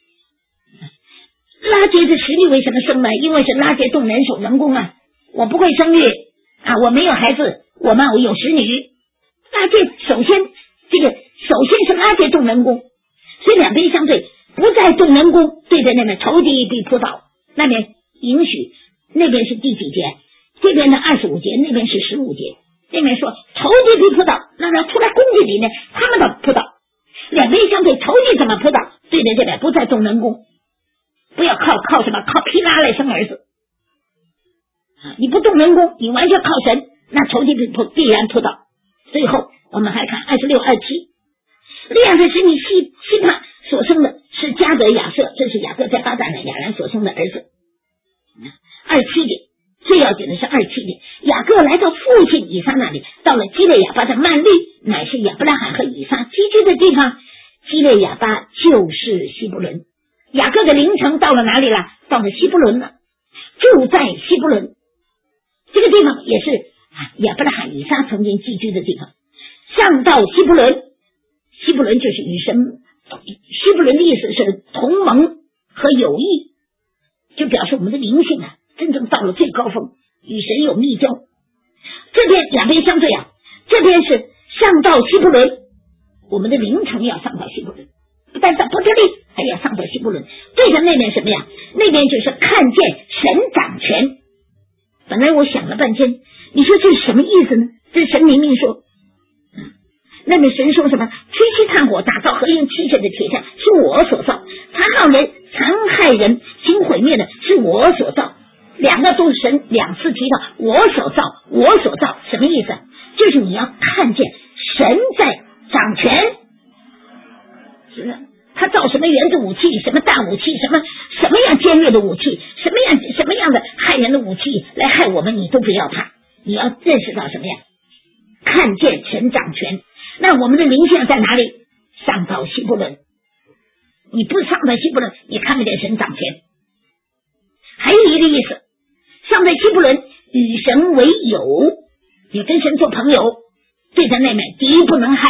[SPEAKER 1] 拉结是实力为什么生呢？因为是拉结动人手人工啊，我不会生育啊，我没有孩子，我有使女。拉结首先是拉结动人工，所以两边相对，不在动人工，对着那边头地必扑倒，那边允许，那边是第几节？这边的25节，那边是15节。那边说头地必扑倒，那么出来攻击你呢，他们的扑倒，两边相对，头地怎么扑倒？对着这边不在动人工，不要靠什么？靠皮拉来生儿子。你不动人工，你完全靠神，那头地必然扑倒。最后我们还看26、27，利亚的使女希帕所生的是加德亚瑟，这是雅各在巴旦的亚兰所生的儿子。27节最要紧的是27节，雅各来到父亲以撒那里，到了基列亚巴的曼利，乃是亚伯拉罕和以撒居住的地方。基列亚巴就是希伯伦，雅各的灵城到了哪里了？到了希伯伦了，住在希伯伦这个地方，也是亚伯拉罕以撒曾经寄居的地方。上到希伯伦，希伯伦就是与神，希伯伦的意思是同盟和友谊，就表示我们的灵性真正到了最高峰，与神有密交。这边两边相对这边是上到希伯伦，我们的灵城要上到希伯伦，不但到伯特利，还要上到希伯伦。对着那边什么呀？那边就是看见神掌权。本来我想了半天，你说这是什么意思呢？这神明明说，那边神说什么？吹气炭火，打造和用器械的铁匠是我所造，他好人残害人行毁灭的是我所造。两个都是神两次提到我所造，我所造，什么意思？就是你要看见神在掌权。是的，他造什么原子武器，什么大武器，什么样尖锐的武器，什么样的害人的武器来害我们，你都不要怕。你要认识到什么呀？看见神掌权。那我们的灵性在哪里？上到希伯伦。你不上到希伯伦，你看不见神掌权。还有一个意思，上在希伯伦与神为友，你跟神做朋友，对着那面敌不能害。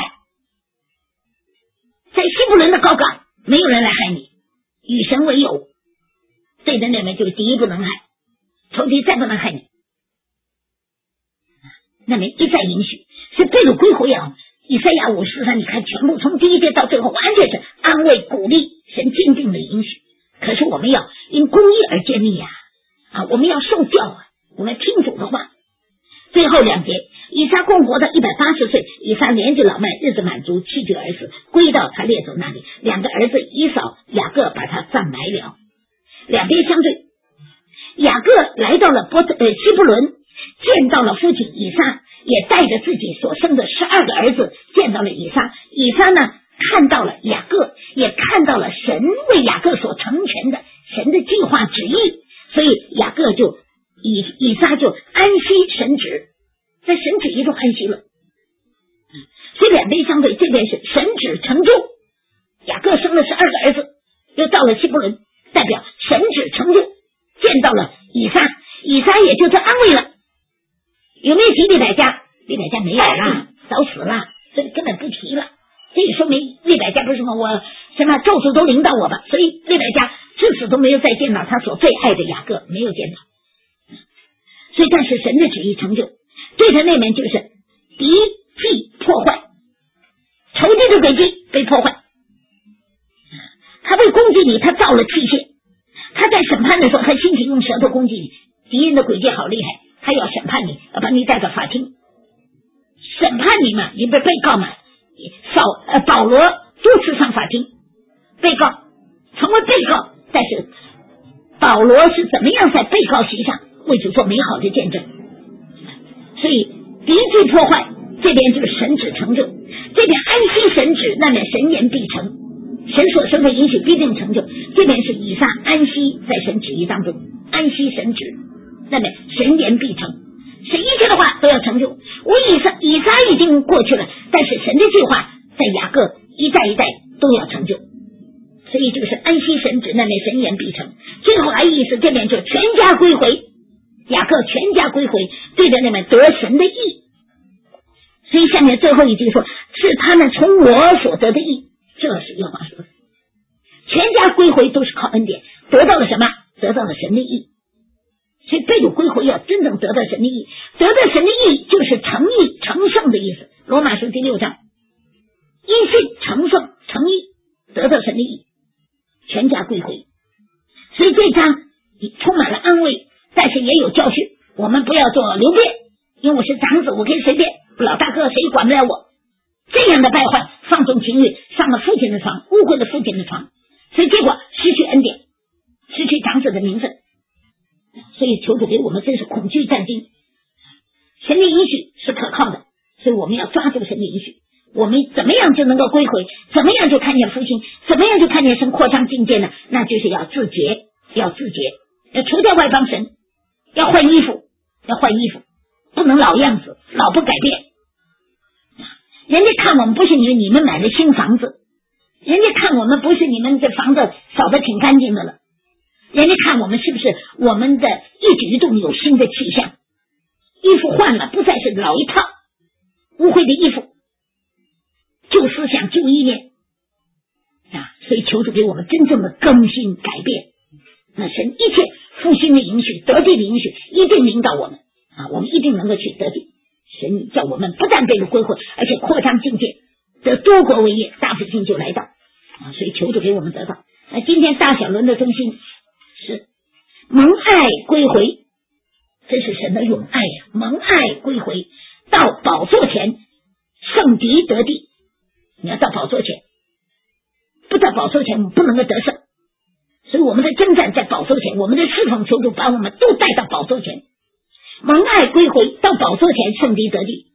[SPEAKER 1] 在希伯伦的高岗，没有人来害你，与神为友，对着那面就敌不能害，仇敌再不能害你。那边一再允许，是对着归回以赛亚53，你看全部从第一节到最后，完全是安慰鼓励，神坚定的允许。可是我们要因公义而坚立我们要受教我们听主的话。最后2节，以撒共活到180岁，以撒年纪老迈，日子满足，气绝而死，归到他列祖那里。2个儿子以扫、雅各把他葬埋了。两边相对，雅各来到了希伯伦，见到了父亲以撒，也带着自己所生的12个儿子见到了以撒。以撒呢，看到了雅各，也看到了神为雅各所成全的神的计划旨意，所以雅各以撒就安息神旨，在神旨意中安息了。所以两边相对，这边是神旨成就，雅各生了12个儿子，又到了希伯伦，代表神旨成就，见到了以撒，以撒也就是安慰了。有没有提利百加？利百加没有啦，早死了，这根本不提了。这也说明利百加不是什么咒诅都临到我吧，所以利百加至死都没有再见到他所最爱的雅各，没有见到。所以但是神的旨意成就，对着那面就是敌计破坏，仇敌的诡计被破坏。他为攻击你，他造了器械，他在审判的时候，他兴起用舌头攻击你，敌人的诡计好厉害，他要审判你，要把你带到法庭审判你嘛，你不是被告嘛？保罗多次上法庭，被告成为被告，但是保罗是怎么样在被告席上为主做美好的见证？所以敌计破坏，这边就是神旨成就，这边安息神旨，那边神言必成，神所生的允许必定成就。这边是以撒安息在神旨意当中，安息神旨，那边神言必成，神一切的话都要成就。以撒已经过去了，但是神的计划在雅各一代一代都要成就，所以就是安息神旨，那边神言必成。最后还意思，这边就全家归回，雅各全家归回，对着那边得神的义。所以下面最后一句说，是他们从我所得的义，这是耶和华说的。 家归回都是靠恩典，得到了什么？得到了神的义。所以被主归回要真正得到神的义，得到神的义就是成义成圣的意思。罗马书第6章，因信成圣成义，得到神的义，全家归回。所以这章充满了安慰，但是也有教训，我们不要做流变，因为我是长子，我可以随便，老大哥谁管不了我。这样的败坏放纵情欲，上了父亲的床，误会了父亲的床，所以结果失去恩典，失去长子的名分。所以求主给我们真是恐惧战惊，神的允许是可靠的，所以我们要抓住神的允许。我们怎么样就能够归回？怎么样就看见复兴？怎么样就看见神扩张境界呢？那就是要自洁，要除掉外邦神，要换衣服，不能老样子，老不改变。人家看我们不是你们买的新房子，人家看我们不是你们这房子扫得挺干净的了，人家看我们是不是我们的一举一动有新的气象，衣服换了，不再是老一套污秽的衣服，旧思想旧意念所以求主给我们真正的更新改变。那神一切复兴的允许，得地的允许一定领导我们我们一定能够去得地。神叫我们不但被归回，而且扩张境界，得多国为业，大复兴就来到所以求主给我们得到。今天大小轮的中心是蒙爱归回，这是神的永爱蒙爱归回，到宝座前胜敌得地。你要到宝座前，不到宝座前我们不能够得胜，所以我们的征战在宝座前，我们的侍奉求主把我们都带到宝座前，蒙爱归回，到宝座前胜敌得地。